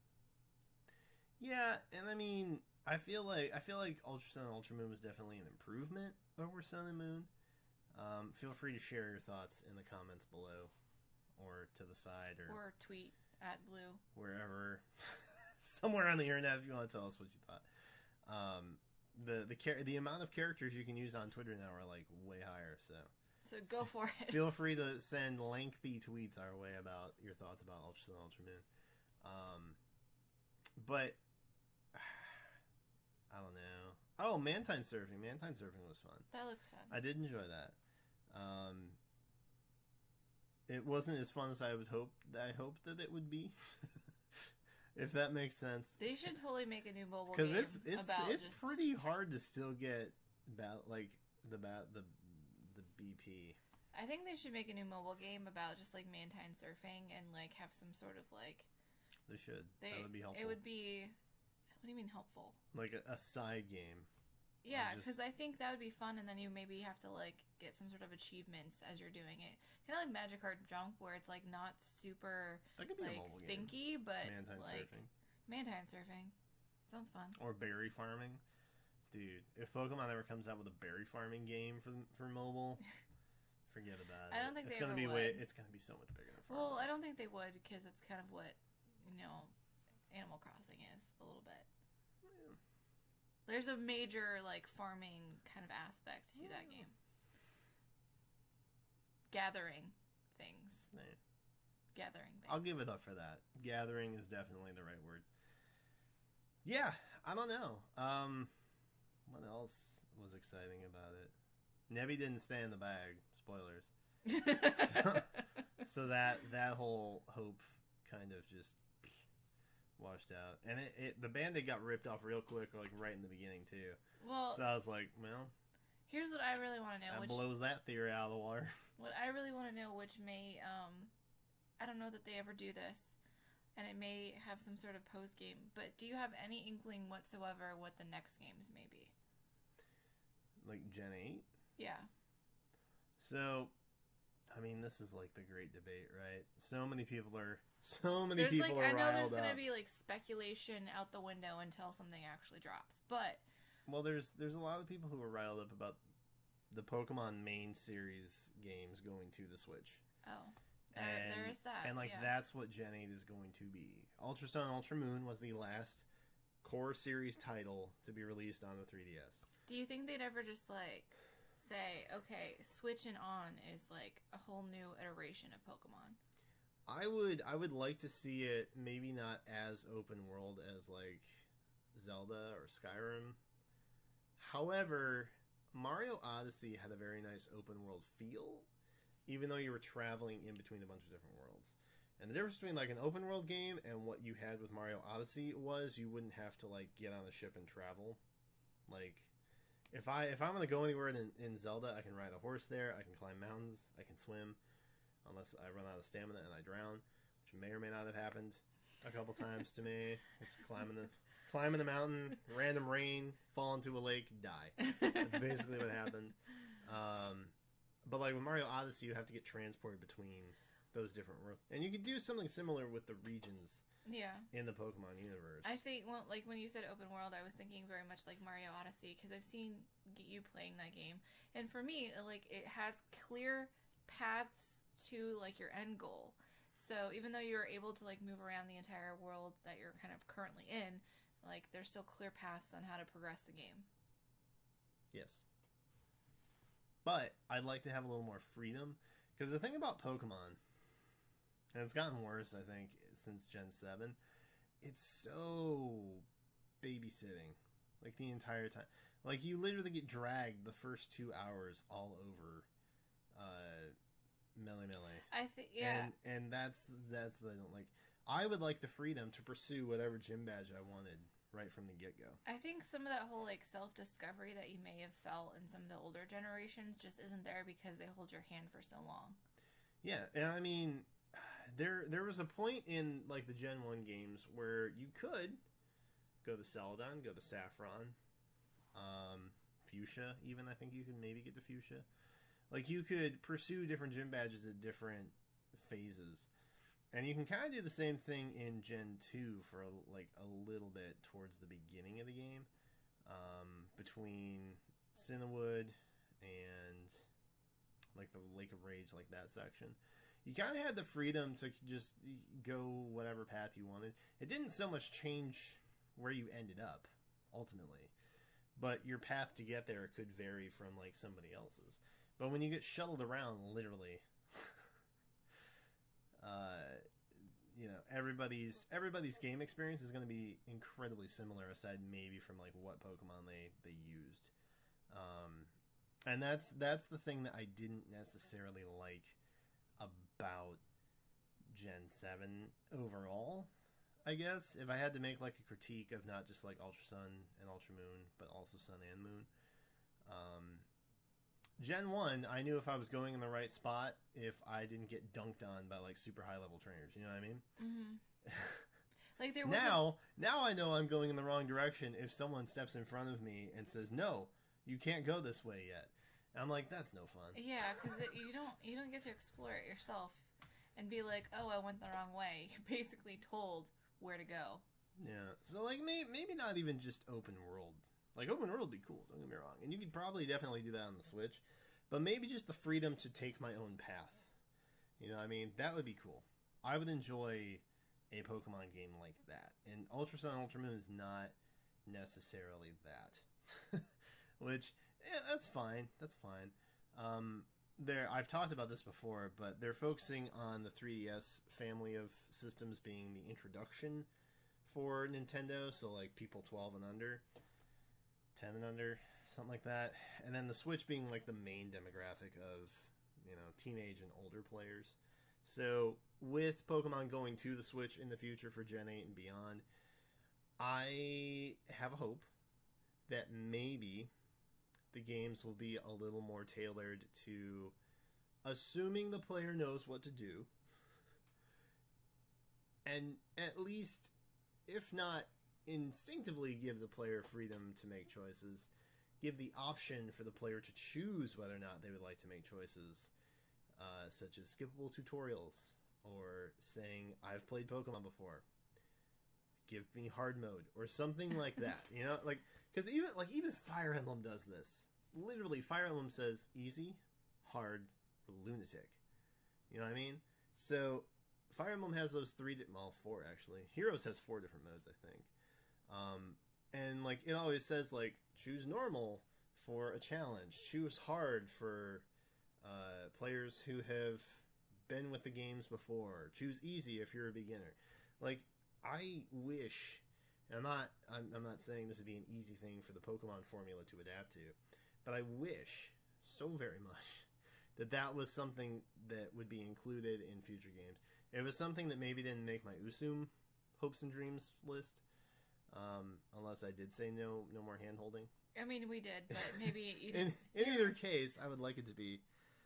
Yeah, and I mean, I feel like I feel like Ultra Sun and Ultra Moon was definitely an improvement over Sun and Moon. Um, feel free to share your thoughts in the comments below, or to the side, or, or tweet at Blue, wherever, somewhere on the internet if you want to tell us what you thought. Um, the the char- the amount of characters you can use on Twitter now are like way higher, so so go for it. feel free to send lengthy tweets our way about your thoughts about Ultra Sun, Ultra Moon. Um, but I don't know. Oh, Mantine surfing. Mantine surfing was fun. That looks fun. I did enjoy that. Um, it wasn't as fun as I would hope. I hoped that it would be. If that makes sense. They should totally make a new mobile game. Because it's it's about it's just... pretty hard to still get about like the bat the the B P. I think they should make a new mobile game about just like Mantine surfing and like have some sort of like. They should. They, that would be helpful. It would be. What do you mean helpful? Like a, a side game. Yeah, just- because I think that would be fun, and then you maybe have to like get some sort of achievements as you're doing it, kind of like Magikarp Jump, where it's like not super That could be like a mobile game. thinky, but Mantine like surfing. Mantine surfing sounds fun. Or berry farming. Dude, if Pokemon ever comes out with a berry farming game for for mobile, forget about it. I don't think it's they gonna ever be way. would. It's gonna be so much bigger. Than Well, I farming. don't think they would because it's kind of what you know, Animal Crossing is a little bit. Yeah. There's a major like farming kind of aspect to that Yeah. game. Gathering things. Nah. Gathering things. I'll give it up for that. Gathering is definitely the right word. Yeah, I don't know. Um, what else was exciting about it? Nebby didn't stay in the bag. Spoilers. So that that whole hope kind of just washed out, and it, it the Band-Aid got ripped off real quick, like right in the beginning too. Well, So I was like, well, here's what I really want to know. that Which, blows that theory out of the water. what I really want to know, which may, um, I don't know that they ever do this, and it may have some sort of post game. But do you have any inkling whatsoever what the next games may be? Like Gen eight. Yeah. So, I mean, this is like the great debate, right? So many people are, so many There's people like are I know riled there's gonna up. be like speculation out the window until something actually drops, but Well, there's there's a lot of people who are riled up about the Pokemon main series games going to the Switch. oh, there, And, there is that. and like yeah. that's what Gen eight is going to be. Ultra Sun, Ultra Moon was the last core series title to be released on the three D S. Do you think they'd ever just like say, okay, Switch and On is like a whole new iteration of Pokemon? I would I would like to see it maybe not as open world as like Zelda or Skyrim. However, Mario Odyssey had a very nice open world feel, even though you were traveling in between a bunch of different worlds. And the difference between like an open world game and what you had with Mario Odyssey was you wouldn't have to like get on a ship and travel. Like if I if I'm gonna go anywhere in, in Zelda, I can ride a horse there, I can climb mountains, I can swim, unless I run out of stamina and I drown, which may or may not have happened a couple times to me. Just climbing the climbing the mountain, random rain, fall into a lake, die. That's basically what happened. Um, but like with Mario Odyssey, you have to get transported between those different worlds, and you can do something similar with the regions Yeah. in the Pokemon universe. I think, well, like when you said open world, I was thinking very much like Mario Odyssey because I've seen you playing that game, and for me, like it has clear paths to like your end goal. So even though you're able to like move around the entire world that you're kind of currently in, like there's still clear paths on how to progress the game. Yes. But I'd like to have a little more freedom, because the thing about Pokemon, and it's gotten worse, I think, since Gen seven, it's so babysitting, like the entire time. Like you literally get dragged the first two hours all over uh, Melee Melee. I think, yeah. And, and that's that's what I don't like. I would like the freedom to pursue whatever gym badge I wanted right from the get-go. I think some of that whole like self-discovery that you may have felt in some of the older generations just isn't there because they hold your hand for so long. Yeah, and I mean, there there was a point in like the Gen one games where you could go to Celadon, go to Saffron, um, Fuchsia even, I think you could maybe get to Fuchsia. Like you could pursue different gym badges at different phases. And you can kind of do the same thing in Gen two for like a little bit towards the beginning of the game, um, between Cinnawood and like the Lake of Rage, like that section. You kind of had the freedom to just go whatever path you wanted. It didn't so much change where you ended up, ultimately. But your path to get there could vary from, like, somebody else's. But when you get shuttled around, literally, uh, you know, everybody's everybody's game experience is going to be incredibly similar, aside maybe from, like, what Pokemon they, they used. Um, and that's that's the thing that I didn't necessarily like about Gen seven overall, I guess. If I had to make, like, a critique of not just, like, Ultra Sun and Ultra Moon, but also Sun and Moon. Um, Gen one, I knew if I was going in the right spot, if I didn't get dunked on by, like, super high-level trainers. You know what I mean? Mm-hmm. Like there now, now I know I'm going in the wrong direction if someone steps in front of me and says, no, you can't go this way yet. And I'm like, that's no fun. Yeah, because you don't you don't get to explore it yourself and be like, oh, I went the wrong way. You're basically told where to go. Yeah, so like may, maybe not even just open world. Like open world would be cool, don't get me wrong. And you could probably definitely do that on the Switch. But maybe just the freedom to take my own path. You know what I mean? That would be cool. I would enjoy a Pokemon game like that. And Ultra Sun Ultra Moon is not necessarily that. Which, yeah, that's fine. That's fine. Um, there, I've talked about this before, but they're focusing on the three D S family of systems being the introduction for Nintendo. So, like, people twelve and under, ten and under, something like that. And then the Switch being, like, the main demographic of, you know, teenage and older players. So, with Pokemon going to the Switch in the future for Gen eight and beyond, I have a hope that maybe the games will be a little more tailored to assuming the player knows what to do, and at least, if not instinctively give the player freedom to make choices, give the option for the player to choose whether or not they would like to make choices, uh, such as skippable tutorials, or saying, I've played Pokemon before, give me hard mode, or something like that. You know, like, because even like even Fire Emblem does this. Literally, Fire Emblem says easy, hard, or lunatic. You know what I mean? So Fire Emblem has those three, di- well, four actually. Heroes has four different modes, I think. Um, and like it always says, like, choose normal for a challenge, choose hard for uh, players who have been with the games before, choose easy if you're a beginner. Like, I wish, and I'm not, I'm, I'm not saying this would be an easy thing for the Pokemon formula to adapt to, but I wish so very much that that was something that would be included in future games. It was something that maybe didn't make my Usum hopes and dreams list, um, unless I did say no, no more hand holding. I mean, we did, but maybe you in, in either case, I would like it to be.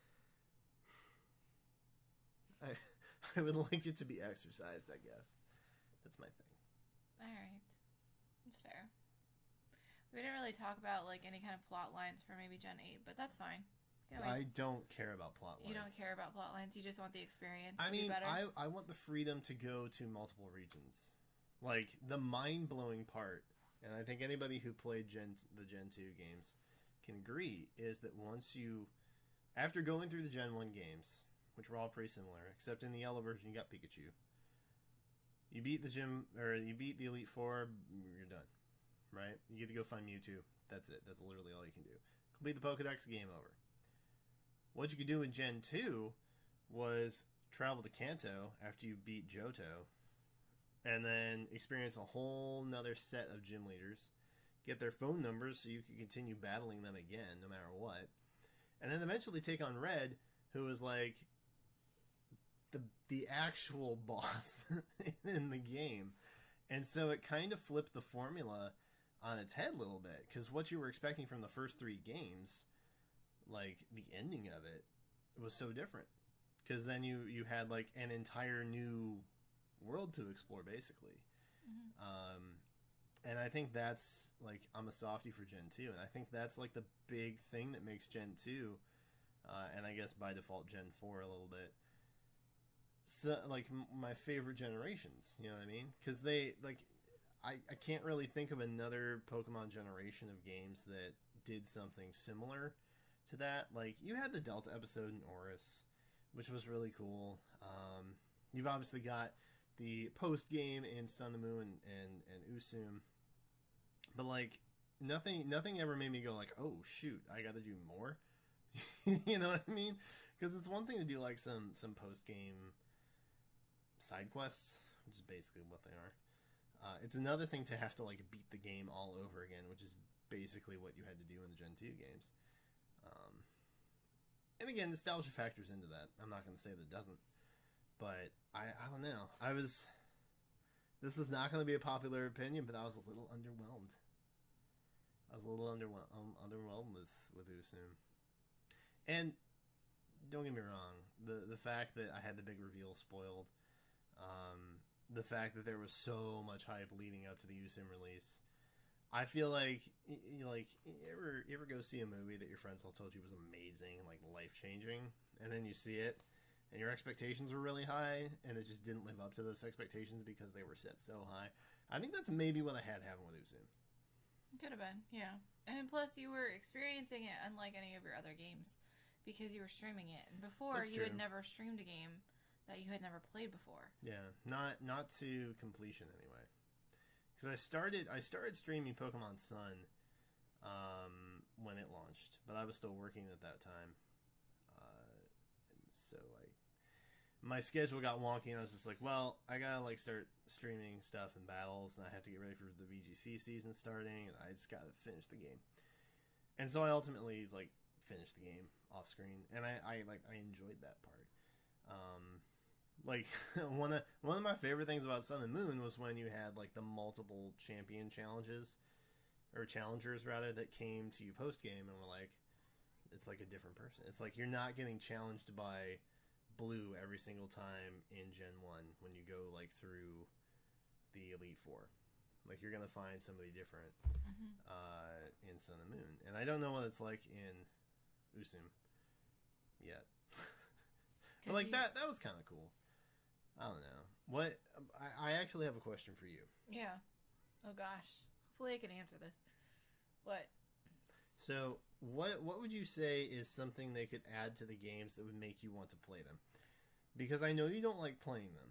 I I would like it to be exercised, I guess. That's my thing. All right, that's fair. We didn't really talk about like any kind of plot lines for maybe Gen eight, but that's fine. You know, I don't care about plot lines. You don't care about plot lines. You just want the experience. I to be mean, better. I I want the freedom to go to multiple regions. Like the mind blowing part, and I think anybody who played Gen the Gen two games can agree, is that once you, after going through the Gen one games, which were all pretty similar, except in the yellow version you got Pikachu. You beat the gym, or you beat the Elite Four, you're done, right? You get to go find Mewtwo. That's it. That's literally all you can do. Complete the Pokedex, game over. What you could do in Gen two was travel to Kanto after you beat Johto, and then experience a whole nother set of gym leaders, get their phone numbers so you could continue battling them again, no matter what, and then eventually take on Red, who is like the the actual boss in the game. And so it kind of flipped the formula on its head a little bit, because what you were expecting from the first three games, like the ending of it, was so different, because then you you had like an entire new world to explore, basically. Mm-hmm. um and I think that's like, I'm a softie for Gen two, and I think that's like the big thing that makes Gen two, uh, and I guess by default Gen four a little bit, so, like, m- my favorite generations, you know what I mean? Because they, like, I, I can't really think of another Pokemon generation of games that did something similar to that. Like, you had the Delta episode in Oris, which was really cool. Um, you've obviously got the post game in Sun and Moon and, and Usum. But, like, nothing nothing ever made me go, like, oh, shoot, I gotta do more. You know what I mean? Because it's one thing to do, like, some, some post-game side quests, which is basically what they are. Uh, it's another thing to have to, like, beat the game all over again, which is basically what you had to do in the Gen two games. Um, and again, nostalgia factors into that. I'm not going to say that it doesn't. But, I, I don't know. I was... This is not going to be a popular opinion, but I was a little underwhelmed. I was a little underwhelmed, um, underwhelmed with, with Usum. And, don't get me wrong, the, the fact that I had the big reveal spoiled, um, the fact that there was so much hype leading up to the Usum release, I feel like, you know, like, you ever, you ever go see a movie that your friends all told you was amazing, like, life-changing, and then you see it, and your expectations were really high, and it just didn't live up to those expectations because they were set so high. I think that's maybe what I had having with Usum. Could have been, yeah. And plus, you were experiencing it unlike any of your other games, because you were streaming it. And before, That's you true. had never streamed a game that you had never played before. Yeah, not not to completion anyway. Because I started I started streaming Pokemon Sun um, when it launched, but I was still working at that time, uh, and so I my schedule got wonky, and I was just like, well, I gotta like start streaming stuff and battles, and I have to get ready for the V G C season starting, and I just gotta finish the game. And so I ultimately like finished the game off screen, and I, I like I enjoyed that part. Um, like one of one of my favorite things about Sun and Moon was when you had like the multiple champion challenges or challengers rather that came to you post game and were like, it's like a different person. It's like you're not getting challenged by Blue every single time in Gen one when you go like through the Elite Four. Like you're gonna find somebody different Mm-hmm. uh, in Sun and Moon, and I don't know what it's like in Usum yet. But like you... that that was kind of cool. I don't know. What I, I actually have a question for you. Yeah. Oh gosh. Hopefully I can answer this. What? So, what what would you say is something they could add to the games that would make you want to play them? Because I know you don't like playing them.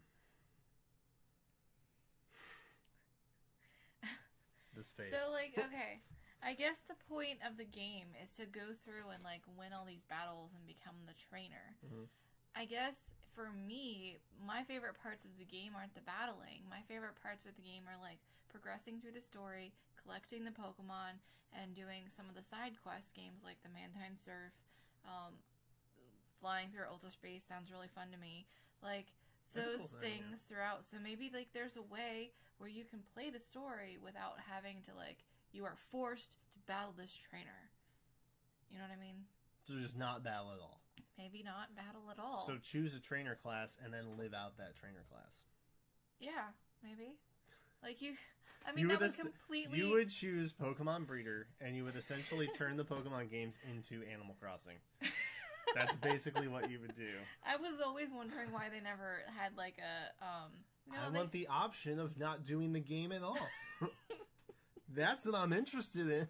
This face. So like, okay. I guess the point of the game is to go through and like win all these battles and become the trainer. Mm-hmm. I guess for me, my favorite parts of the game aren't the battling. My favorite parts of the game are like progressing through the story, collecting the Pokemon, and doing some of the side quest games like the Mantine Surf. Um, flying through Ultra Space sounds really fun to me. Like those cool thing, things yeah. throughout. So maybe like there's a way where you can play the story without having to like. You are forced to battle this trainer. You know what I mean? So just not battle at all. Maybe not battle at all. So choose a trainer class and then live out that trainer class. Yeah, maybe. Like you, I mean, You that would would es- completely. You would choose Pokemon Breeder, and you would essentially turn the Pokemon games into Animal Crossing. That's basically what you would do. I was always wondering why they never had like a um. You know, I they... want the option of not doing the game at all. That's what I'm interested in.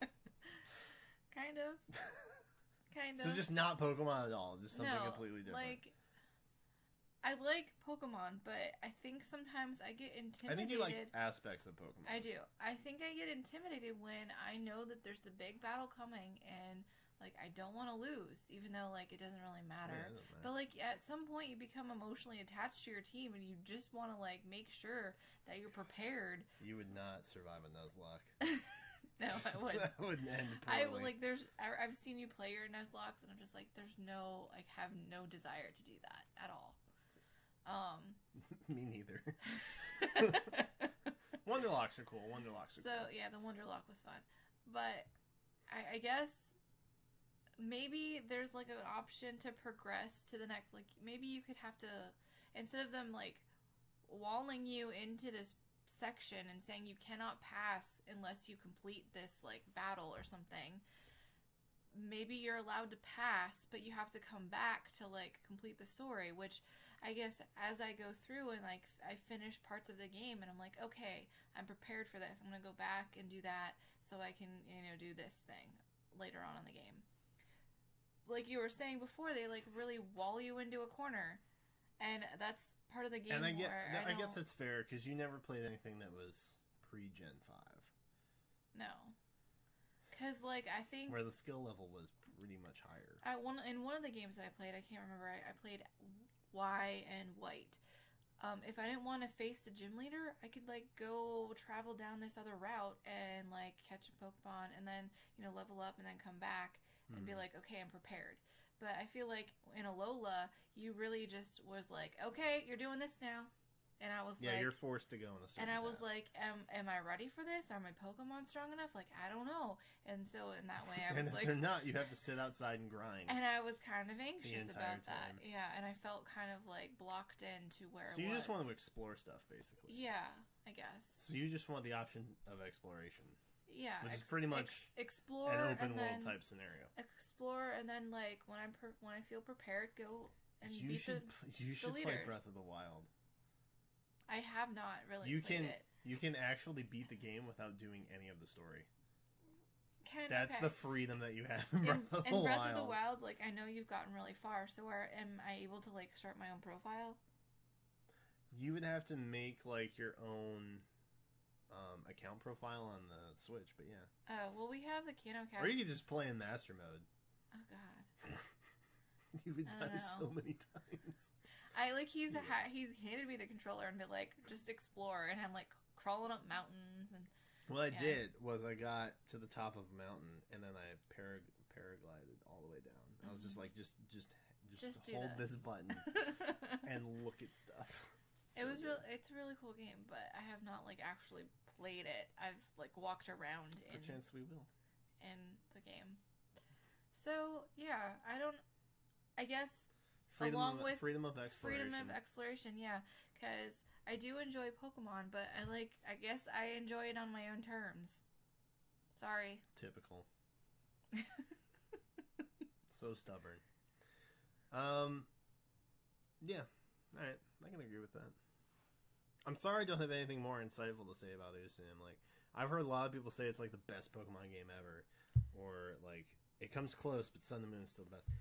Kind of. Kind of. So just not Pokemon at all. Just something no, completely different. Like, I like Pokemon, but I think sometimes I get intimidated. I think you like aspects of Pokemon. I do. I think I get intimidated when I know that there's a big battle coming and like I don't want to lose, even though like it doesn't really matter. Yeah, it doesn't matter. But like at some point you become emotionally attached to your team and you just want to like make sure that you're prepared. You would not survive a Nuzlocke. No, I wouldn't. That would end I poorly. like there's I, I've seen you play your Nuzlocks and I'm just like there's no like have no desire to do that at all. Um. Me neither. Wonderlocks are cool. Wonderlocks are So cool. yeah, the Wonderlock was fun, but I, I guess maybe there's like an option to progress to the next. Like maybe you could have to instead of them like walling you into this section and saying you cannot pass unless you complete this like battle or something. Maybe you're allowed to pass, but you have to come back to like complete the story, which I guess as I go through and like I finish parts of the game and I'm like, okay, I'm prepared for this. I'm going to go back and do that so I can, you know, do this thing later on in the game. like you were saying before, they like really wall you into a corner, and that's part of the game. And I, get, where I, I, guess that's fair because you never played anything that was pre-Gen five. No, because like I think where the skill level was pretty much higher. I one in one of the games that I played, I can't remember. I, I played Y and White. Um, if I didn't want to face the gym leader, I could like go travel down this other route and like catch a Pokemon and then, you know, level up and then come back and mm. be like, okay, I'm prepared. But I feel like in Alola, you really just was like, okay, you're doing this now. And I was yeah, like... Yeah, you're forced to go in a certain And I was path. like, am, am I ready for this? Are my Pokemon strong enough? Like, I don't know. And so in that way, I was and if like... they're not, you have to sit outside and grind. And I was kind of anxious about time. that. Yeah, and I felt kind of like blocked into where so I was. So you just want to explore stuff, basically. Yeah, I guess. So you just want the option of exploration. Yeah. Which ex- is pretty much ex- explore an open and world then type scenario. Explore, and then like when I'm per- when I feel prepared, go and you beat should, the You should the play leader. Breath of the Wild. I have not really you played can, it. You can actually beat the game without doing any of the story. Can, That's okay. the freedom that you have in Breath, in, of, the in Breath Wild. of the Wild. Like, I know you've gotten really far, so where am I able to like start my own profile? You would have to make like your own um, account profile on the Switch, but yeah. Oh, well, we have the KanoCast. Or you could just play in Master Mode. Oh God. You would die know. so many times. I like he's Yeah. ha- he's handed me the controller and been like, just explore, and I'm like crawling up mountains and. What I Yeah. did was I got to the top of a mountain and then I parag- paraglided all the way down. I was just like, just just just, Just do hold this. this button and look at stuff. It So was good. real. It's a really cool game, but I have not like actually played it. I've like walked around in Perchance we will. in the game. So yeah, I don't. I guess Freedom along of, with freedom of exploration. freedom of exploration, yeah, because I do enjoy Pokemon, but I like. I guess I enjoy it on my own terms. Sorry. Typical. So stubborn. Um. Yeah. All right. I can agree with that. I'm sorry I don't have anything more insightful to say about Usim. Like, I've heard a lot of people say it's like the best Pokemon game ever, or like it comes close, but Sun and Moon is still the best.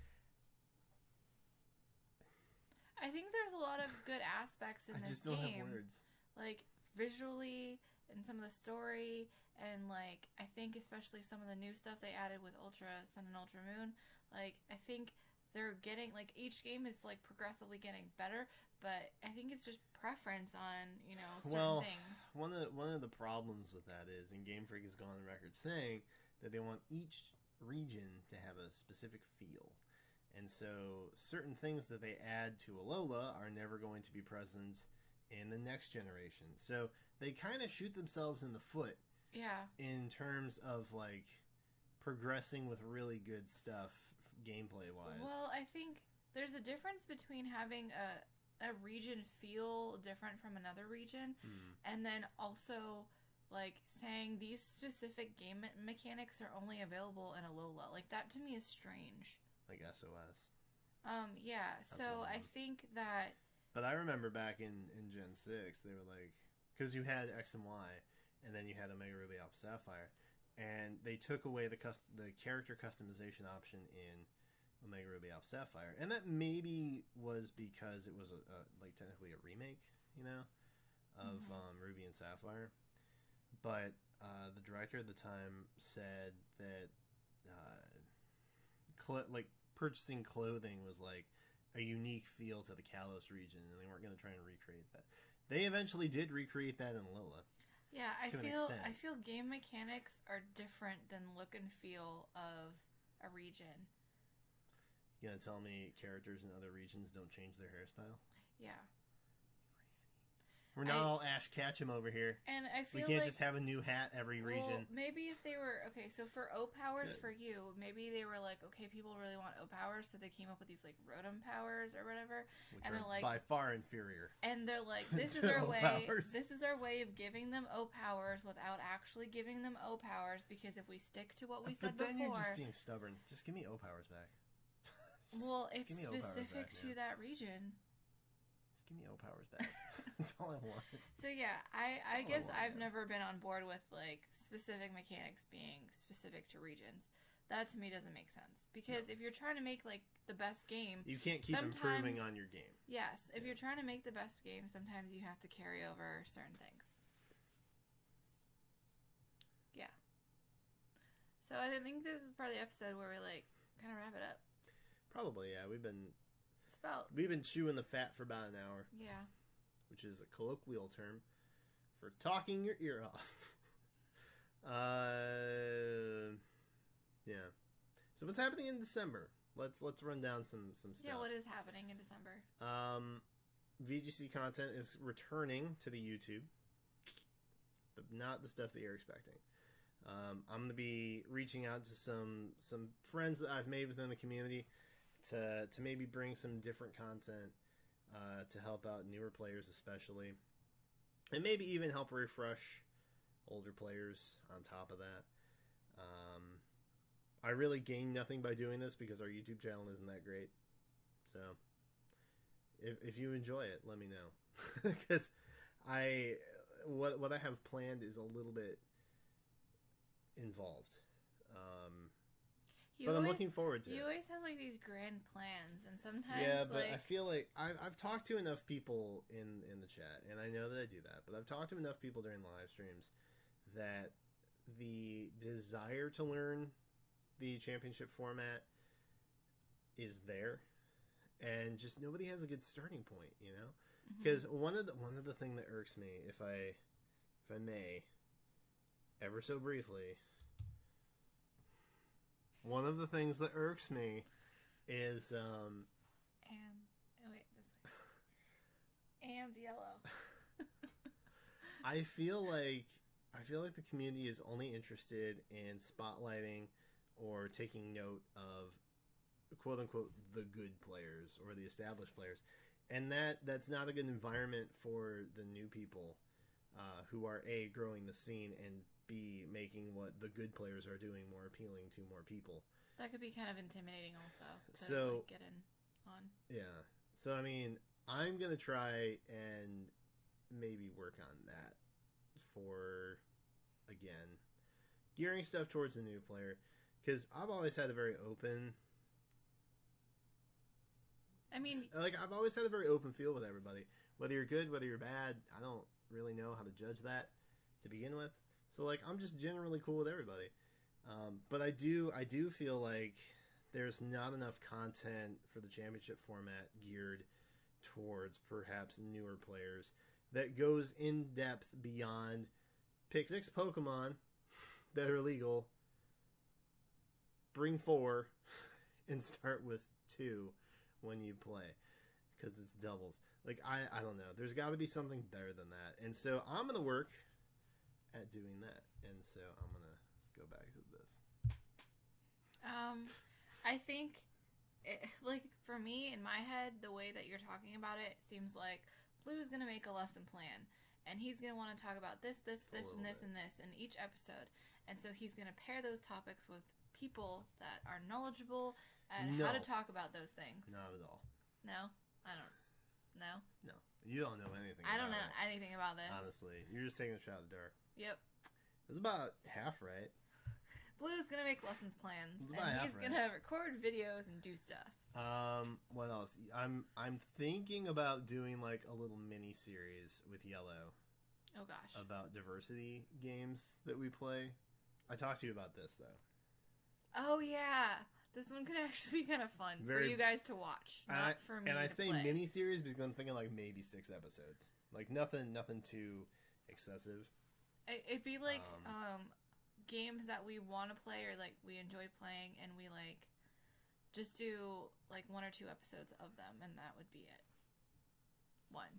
I think there's a lot of good aspects in I this just don't game. have words. Like visually and some of the story, and like I think especially some of the new stuff they added with Ultra Sun and Ultra Moon. Like I think they're getting like each game is like progressively getting better, but I think it's just preference on, you know, certain Well, things. One of the, one of the problems with that is, and Game Freak has gone on record saying that they want each region to have a specific feel. And so certain things that they add to Alola are never going to be present in the next generation. So they kind of shoot themselves in the foot Yeah. in terms of like progressing with really good stuff gameplay wise. Well, I think there's a difference between having a a region feel different from another region, Hmm. and then also like saying these specific game me- mechanics are only available in Alola. Like that to me is strange. Like S O S. Um, yeah. That's So one of I them. think that But I remember back in, in Gen six, they were like, because you had X and Y, and then you had Omega Ruby Alpha Sapphire, and they took away the cust- the character customization option in Omega Ruby Alpha Sapphire, and that maybe was because it was a, a like technically a remake, you know, of Mhm. um, Ruby and Sapphire. But uh, the director at the time said that uh, cl- like purchasing clothing was like a unique feel to the Kalos region, and they weren't going to try and recreate that. They eventually did recreate that in Alola. yeah, I To an feel extent. I feel game mechanics are different than look and feel of a region. You gonna tell me characters in other regions don't change their hairstyle? Yeah. We're not I- all Ash Ketchum over here. And I We feel can't like just have a new hat every region. Well, maybe if they were okay, so for O powers Good. for you, maybe they were like, okay, people really want O powers, so they came up with these like Rotom powers or whatever, which and are they're like- by far inferior. and they're like, this is To our O way, powers. this is our way of giving them O powers without actually giving them O powers, because if we stick to what we but said then before, you're just being stubborn. Just give me O powers back. Just- well, just it's give me O powers specific back, to man. that region. Just give me O powers back. That's all I want. So yeah, I, I all I guess want, I've man. never been on board with like specific mechanics being specific to regions, that to me doesn't make sense. Because No. if you're trying to make, like, the best game... You can't keep sometimes- improving on your game. Yes, if Yeah. you're trying to make the best game, sometimes you have to carry over certain things. Yeah. So I think this is part of the episode where we, like, kind of wrap it up. Probably, yeah. We've been It's about... we've been chewing the fat for about an hour, Yeah. which is a colloquial term for talking your ear off. uh, yeah. So what's happening in December? Let's let's run down some some stuff. Yeah, what is happening in December? Um, V G C content is returning to the YouTube, but not the stuff that you're expecting. Um, I'm gonna be reaching out to some some friends that I've made within the community to to maybe bring some different content uh, to help out newer players, especially, and maybe even help refresh older players. On top of that, um, I really gain nothing by doing this because our YouTube channel isn't that great. So, if if you enjoy it, let me know, because I what what I have planned is a little bit involved. Um, You but I'm always- looking forward to You it. always have, like, these grand plans, and sometimes, Yeah, but like... I feel like I've, I've talked to enough people in, in the chat, and I know that I do that, but I've talked to enough people during the live streams that the desire to learn the championship format is there, and just nobody has a good starting point, you know? Mhm. Because one of the one of the thing that irks me, if I if I may, ever so briefly, one of the things that irks me is um, And... Oh, wait, this way. And yellow. I feel like I feel like the community is only interested in spotlighting or taking note of quote unquote the good players or the established players, and that that's not a good environment for the new people uh, who are A, growing the scene, and B, making what the good players are doing more appealing to more people. That could be kind of intimidating also, to So- like, get in on. Yeah. So I mean, I'm gonna try and maybe work on that for again gearing stuff towards a new player, because I've always had a very open I mean, like I've always had a very open feel with everybody. Whether you're good, whether you're bad, I don't really know how to judge that to begin with. So like I'm just generally cool with everybody. Um, but I do I do feel like there's not enough content for the championship format geared towards perhaps newer players that goes in depth beyond pick six Pokemon that are legal, bring four, and start with two when you play, because it's doubles. Like I, I don't know. There's got to be something better than that, and so I'm gonna work at doing that. And so I'm gonna go back to this. um, I think, it, like, for me, in my head, the way that you're talking about it seems like Blue's gonna make a lesson plan, and he's gonna want to talk about this, this, A this, and little this, bit. and this in each episode. And so he's gonna pair those topics with people that are knowledgeable and how to No. talk about those things. Not at all. No? I don't. No? No, you don't know anything. I don't about know it, anything about this. honestly. You're just taking a shot at the dark. Yep. It's about half right. Blue's gonna make lessons plans, It's and about half he's right. gonna record videos and do stuff. Um, what else? I'm I'm thinking about doing like a little mini series with Yellow Oh gosh. about diversity games that we play. I talked to you about this though. Oh yeah, this one could actually be kind of fun for Very- you guys to watch, And not I, for me and I to say play. mini series because I'm thinking like maybe six episodes. Like nothing, nothing too excessive. It- It'd be like Um, um, games that we want to play or like we enjoy playing, and we like just do like one or two episodes of them, and that would be it. One,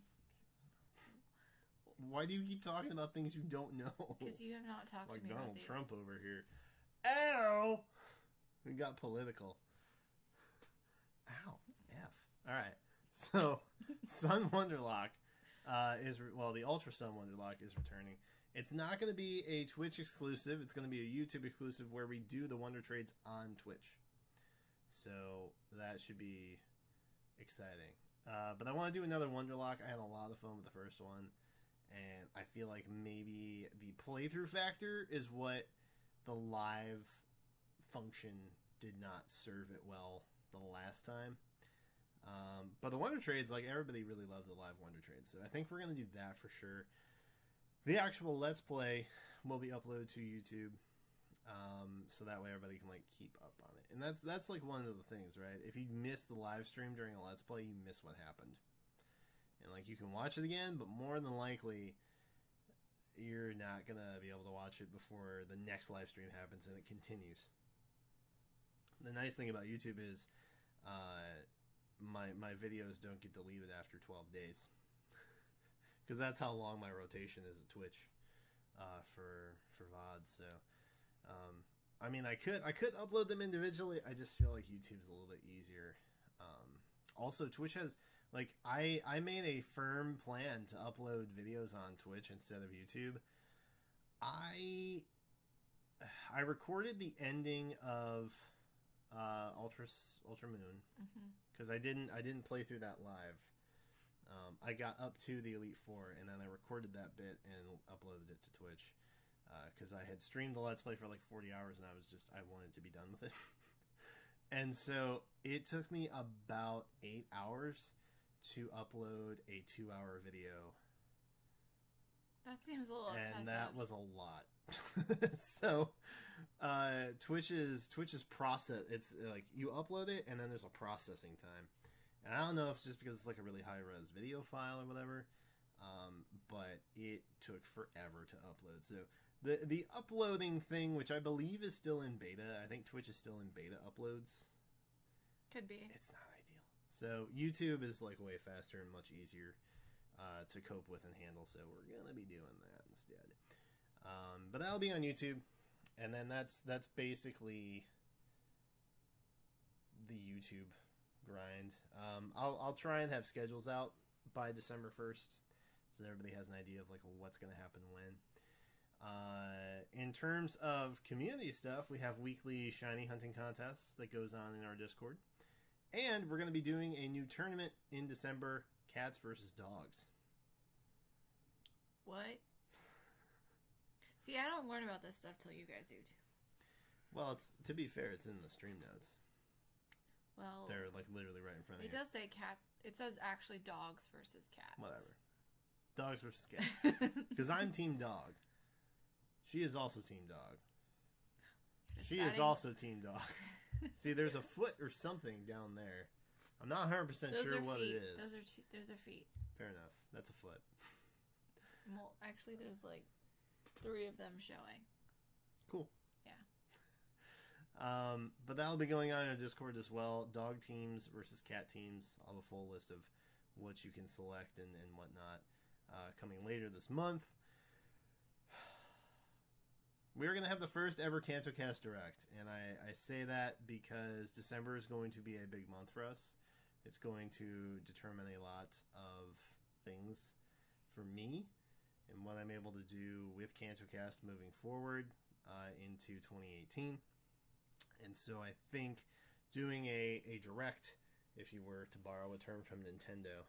Why do you keep talking about things you don't know? because you have not talked Like to me Donald about these. Trump over here. Ow! We got political. Ow. F. Alright. So, Sun Wonderlock uh, is, re- well, the Ultra Sun Wonderlock is returning. It's not going to be a Twitch exclusive. It's going to be a YouTube exclusive where we do the Wonder Trades on Twitch. So, that should be exciting. Uh, but I want to do another Wonderlock. I had a lot of fun with the first one. And I feel like maybe the playthrough factor is what the live function did not serve it well the last time. Um, but the Wonder Trades, like, everybody really loved the live Wonder Trades, so I think we're going to do that for sure. The actual Let's Play will be uploaded to YouTube, um, so that way everybody can, like, keep up on it. And that's that's like one of the things, right? If you miss the live stream during a Let's Play, you miss what happened. And, like, you can watch it again, but more than likely, you're not going to be able to watch it before the next live stream happens and it continues. The nice thing about YouTube is uh, my my videos don't get deleted after twelve days. Because that's how long my rotation is at Twitch uh, for for V O D. So, um, I mean, I could I could upload them individually. I just feel like YouTube's a little bit easier. Um, also, Twitch has, like, I I made a firm plan to upload videos on Twitch instead of YouTube. I I recorded the ending of uh, Ultra Ultra Moon because mm-hmm. I didn't I didn't play through that live. Um, I got up to the Elite Four, and then I recorded that bit and uploaded it to Twitch because uh, I had streamed the Let's Play for like forty hours, and I was just, I wanted to be done with it. And so it took me about eight hours to upload a two-hour video. That seems a little excessive. And that was a lot. So uh, Twitch's Twitch's process, it's like you upload it, and then there's a processing time. And I don't know if it's just because it's like a really high-res video file or whatever, um, but it took forever to upload. So the the uploading thing, which I believe is still in beta, I think Twitch is still in beta uploads. Could be. It's not ideal. So YouTube is like way faster and much easier uh, to cope with and handle, so we're going to be doing that instead. Um, but that'll be on YouTube, and then that's that's basically the YouTube grind. Um, I'll I'll try and have schedules out by December first, so everybody has an idea of like what's going to happen when. Uh, in terms of community stuff, we have weekly shiny hunting contests that goes on in our Discord, and we're going to be doing a new tournament in December: cats versus dogs. What? See, I don't learn about this stuff till you guys do too. Well, it's to be fair, it's in the stream notes. Well, they're like literally right in front of you. It does say cat. It says actually dogs versus cats. Whatever. Dogs versus cats. Because I'm team dog. She is also team dog. She is also team dog. See, there's a foot or something down there. I'm not one hundred percent those sure what feet. it is. Those are t- those are feet. Fair enough. That's a foot. Well, actually, there's like three of them showing. Cool. Yeah. Um, but that'll be going on in our Discord as well. Dog teams versus cat teams. I'll have a full list of what you can select and, and whatnot uh, coming later this month. We're going to have the first ever CantoCast Direct, and I, I say that because December is going to be a big month for us. It's going to determine a lot of things for me and what I'm able to do with CantoCast moving forward uh, into twenty eighteen. And so I think doing a, a direct, if you were to borrow a term from Nintendo,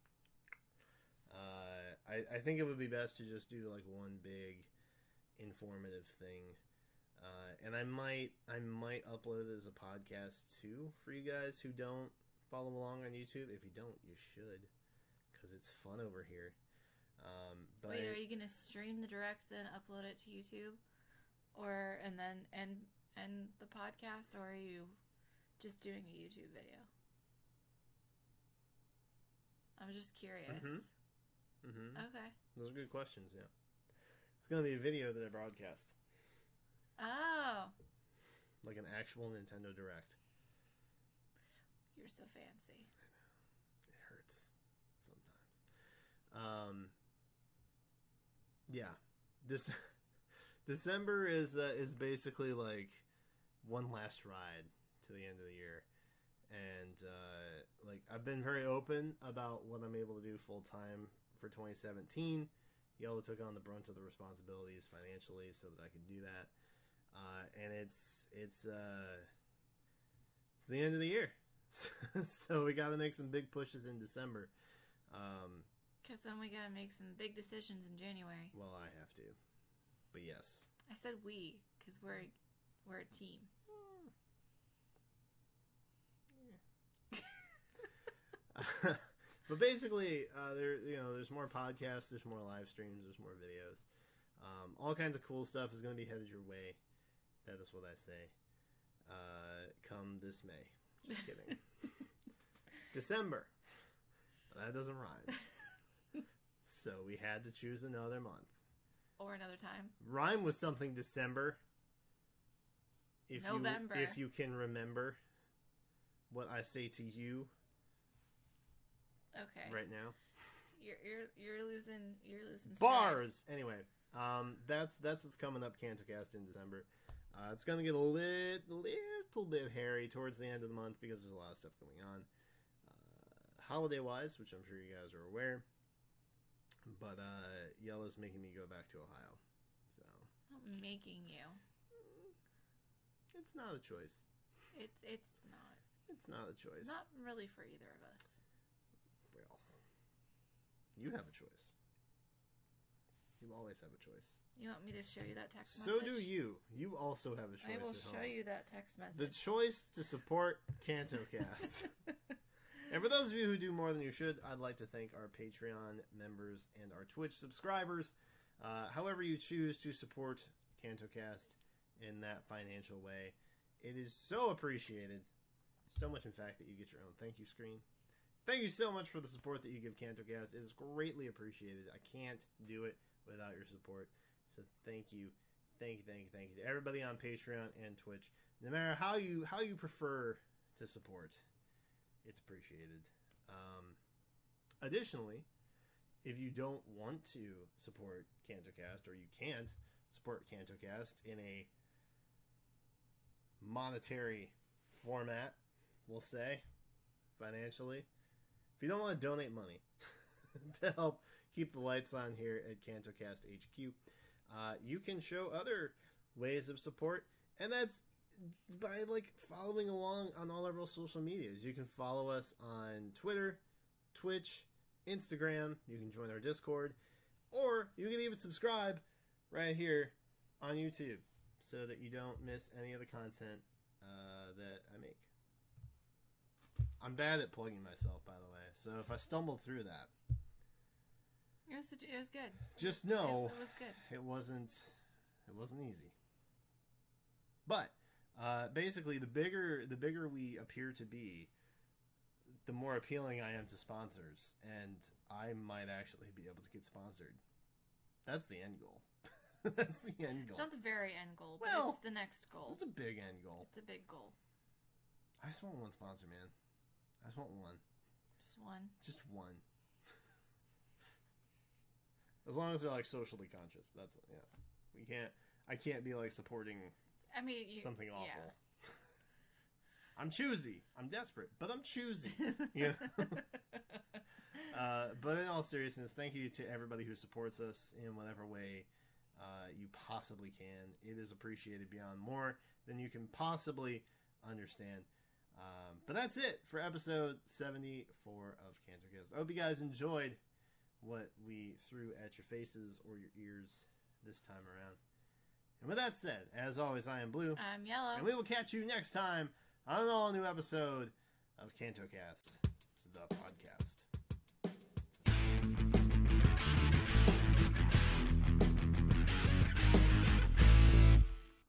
uh, I, I think it would be best to just do like one big informative thing. Uh, and I might I might upload it as a podcast too for you guys who don't follow along on YouTube. If you don't, you should, because it's fun over here. Um, but Wait, are you gonna stream the direct then upload it to YouTube, or and then end end the podcast, or are you just doing a YouTube video? I'm just curious. Mm-hmm. Mm-hmm. Okay. Those are good questions. Yeah, it's gonna be a video that I broadcast. Oh. Like an actual Nintendo Direct. You're so fancy. I know. It hurts sometimes. Um. Yeah, this December is uh, is basically like one last ride to the end of the year, and uh, like I've been very open about what I'm able to do full time for twenty seventeen. Y'all took on the brunt of the responsibilities financially so that I could do that, uh, and it's it's uh, it's the end of the year, so we got to make some big pushes in December. Um, Because then we gotta make some big decisions in January. Well, I have to. But yes. I said we, because we're, we're a team. But basically, uh, there you know, there's more podcasts, there's more live streams, there's more videos. Um, all kinds of cool stuff is going to be headed your way. That is what I say. Uh, come this May. Just kidding. December. That doesn't rhyme. So we had to choose another month. Or another time. Rhyme with something December. If November. You, if you can remember what I say to you. Okay. Right now. You're you're you're losing you're losing bars. Stride. Anyway, um, that's that's what's coming up. CantoCast in December. Uh, it's gonna get a lit, little bit hairy towards the end of the month because there's a lot of stuff going on, uh, holiday wise, which I'm sure you guys are aware. But uh, Yellow's making me go back to Ohio, so not making you. It's not a choice. It's it's not. It's not a choice. Not really for either of us. Well, you have a choice. You always have a choice. You want me to show you that text so message? So do you. You also have a choice. I will at show home. you that text message. The choice to support CantoCast. And for those of you who do more than you should, I'd like to thank our Patreon members and our Twitch subscribers. Uh, however you choose to support CantoCast in that financial way, it is so appreciated. So much, in fact, that you get your own thank you screen. Thank you so much for the support that you give CantoCast. It is greatly appreciated. I can't do it without your support. So thank you. Thank you, thank you, thank you to everybody on Patreon and Twitch. No matter how you how you prefer to support, it's appreciated. Um, additionally, if you don't want to support CantoCast, or you can't support CantoCast in a monetary format, we'll say, financially, if you don't want to donate money to help keep the lights on here at CantoCast H Q, uh, you can show other ways of support, and that's by like following along on all of our social medias. You can follow us on Twitter, Twitch, Instagram. You can join our Discord, or you can even subscribe right here on YouTube so that you don't miss any of the content uh, that I make. I'm bad at plugging myself, by the way, so if I stumble through that, it was, it was good. Just know it, it was good. It wasn't. It wasn't easy. But uh, basically, the bigger the bigger we appear to be, the more appealing I am to sponsors, and I might actually be able to get sponsored. That's the end goal. That's the end goal. It's not the very end goal, but well, it's the next goal. It's a big end goal. It's a big goal. I just want one sponsor, man. I just want one. Just one. Just one. As long as they're like socially conscious. That's yeah. We can't. I can't be like supporting. I mean, you, something awful. Yeah. I'm choosy. I'm desperate, but I'm choosy. Yeah. uh, but in all seriousness, thank you to everybody who supports us in whatever way uh, you possibly can. It is appreciated beyond more than you can possibly understand. Um, but that's it for episode seventy-four of CantoCast. I hope you guys enjoyed what we threw at your faces or your ears this time around. And with that said, as always, I am Blue. I'm Yellow. And we will catch you next time on an all-new episode of CantoCast, the podcast.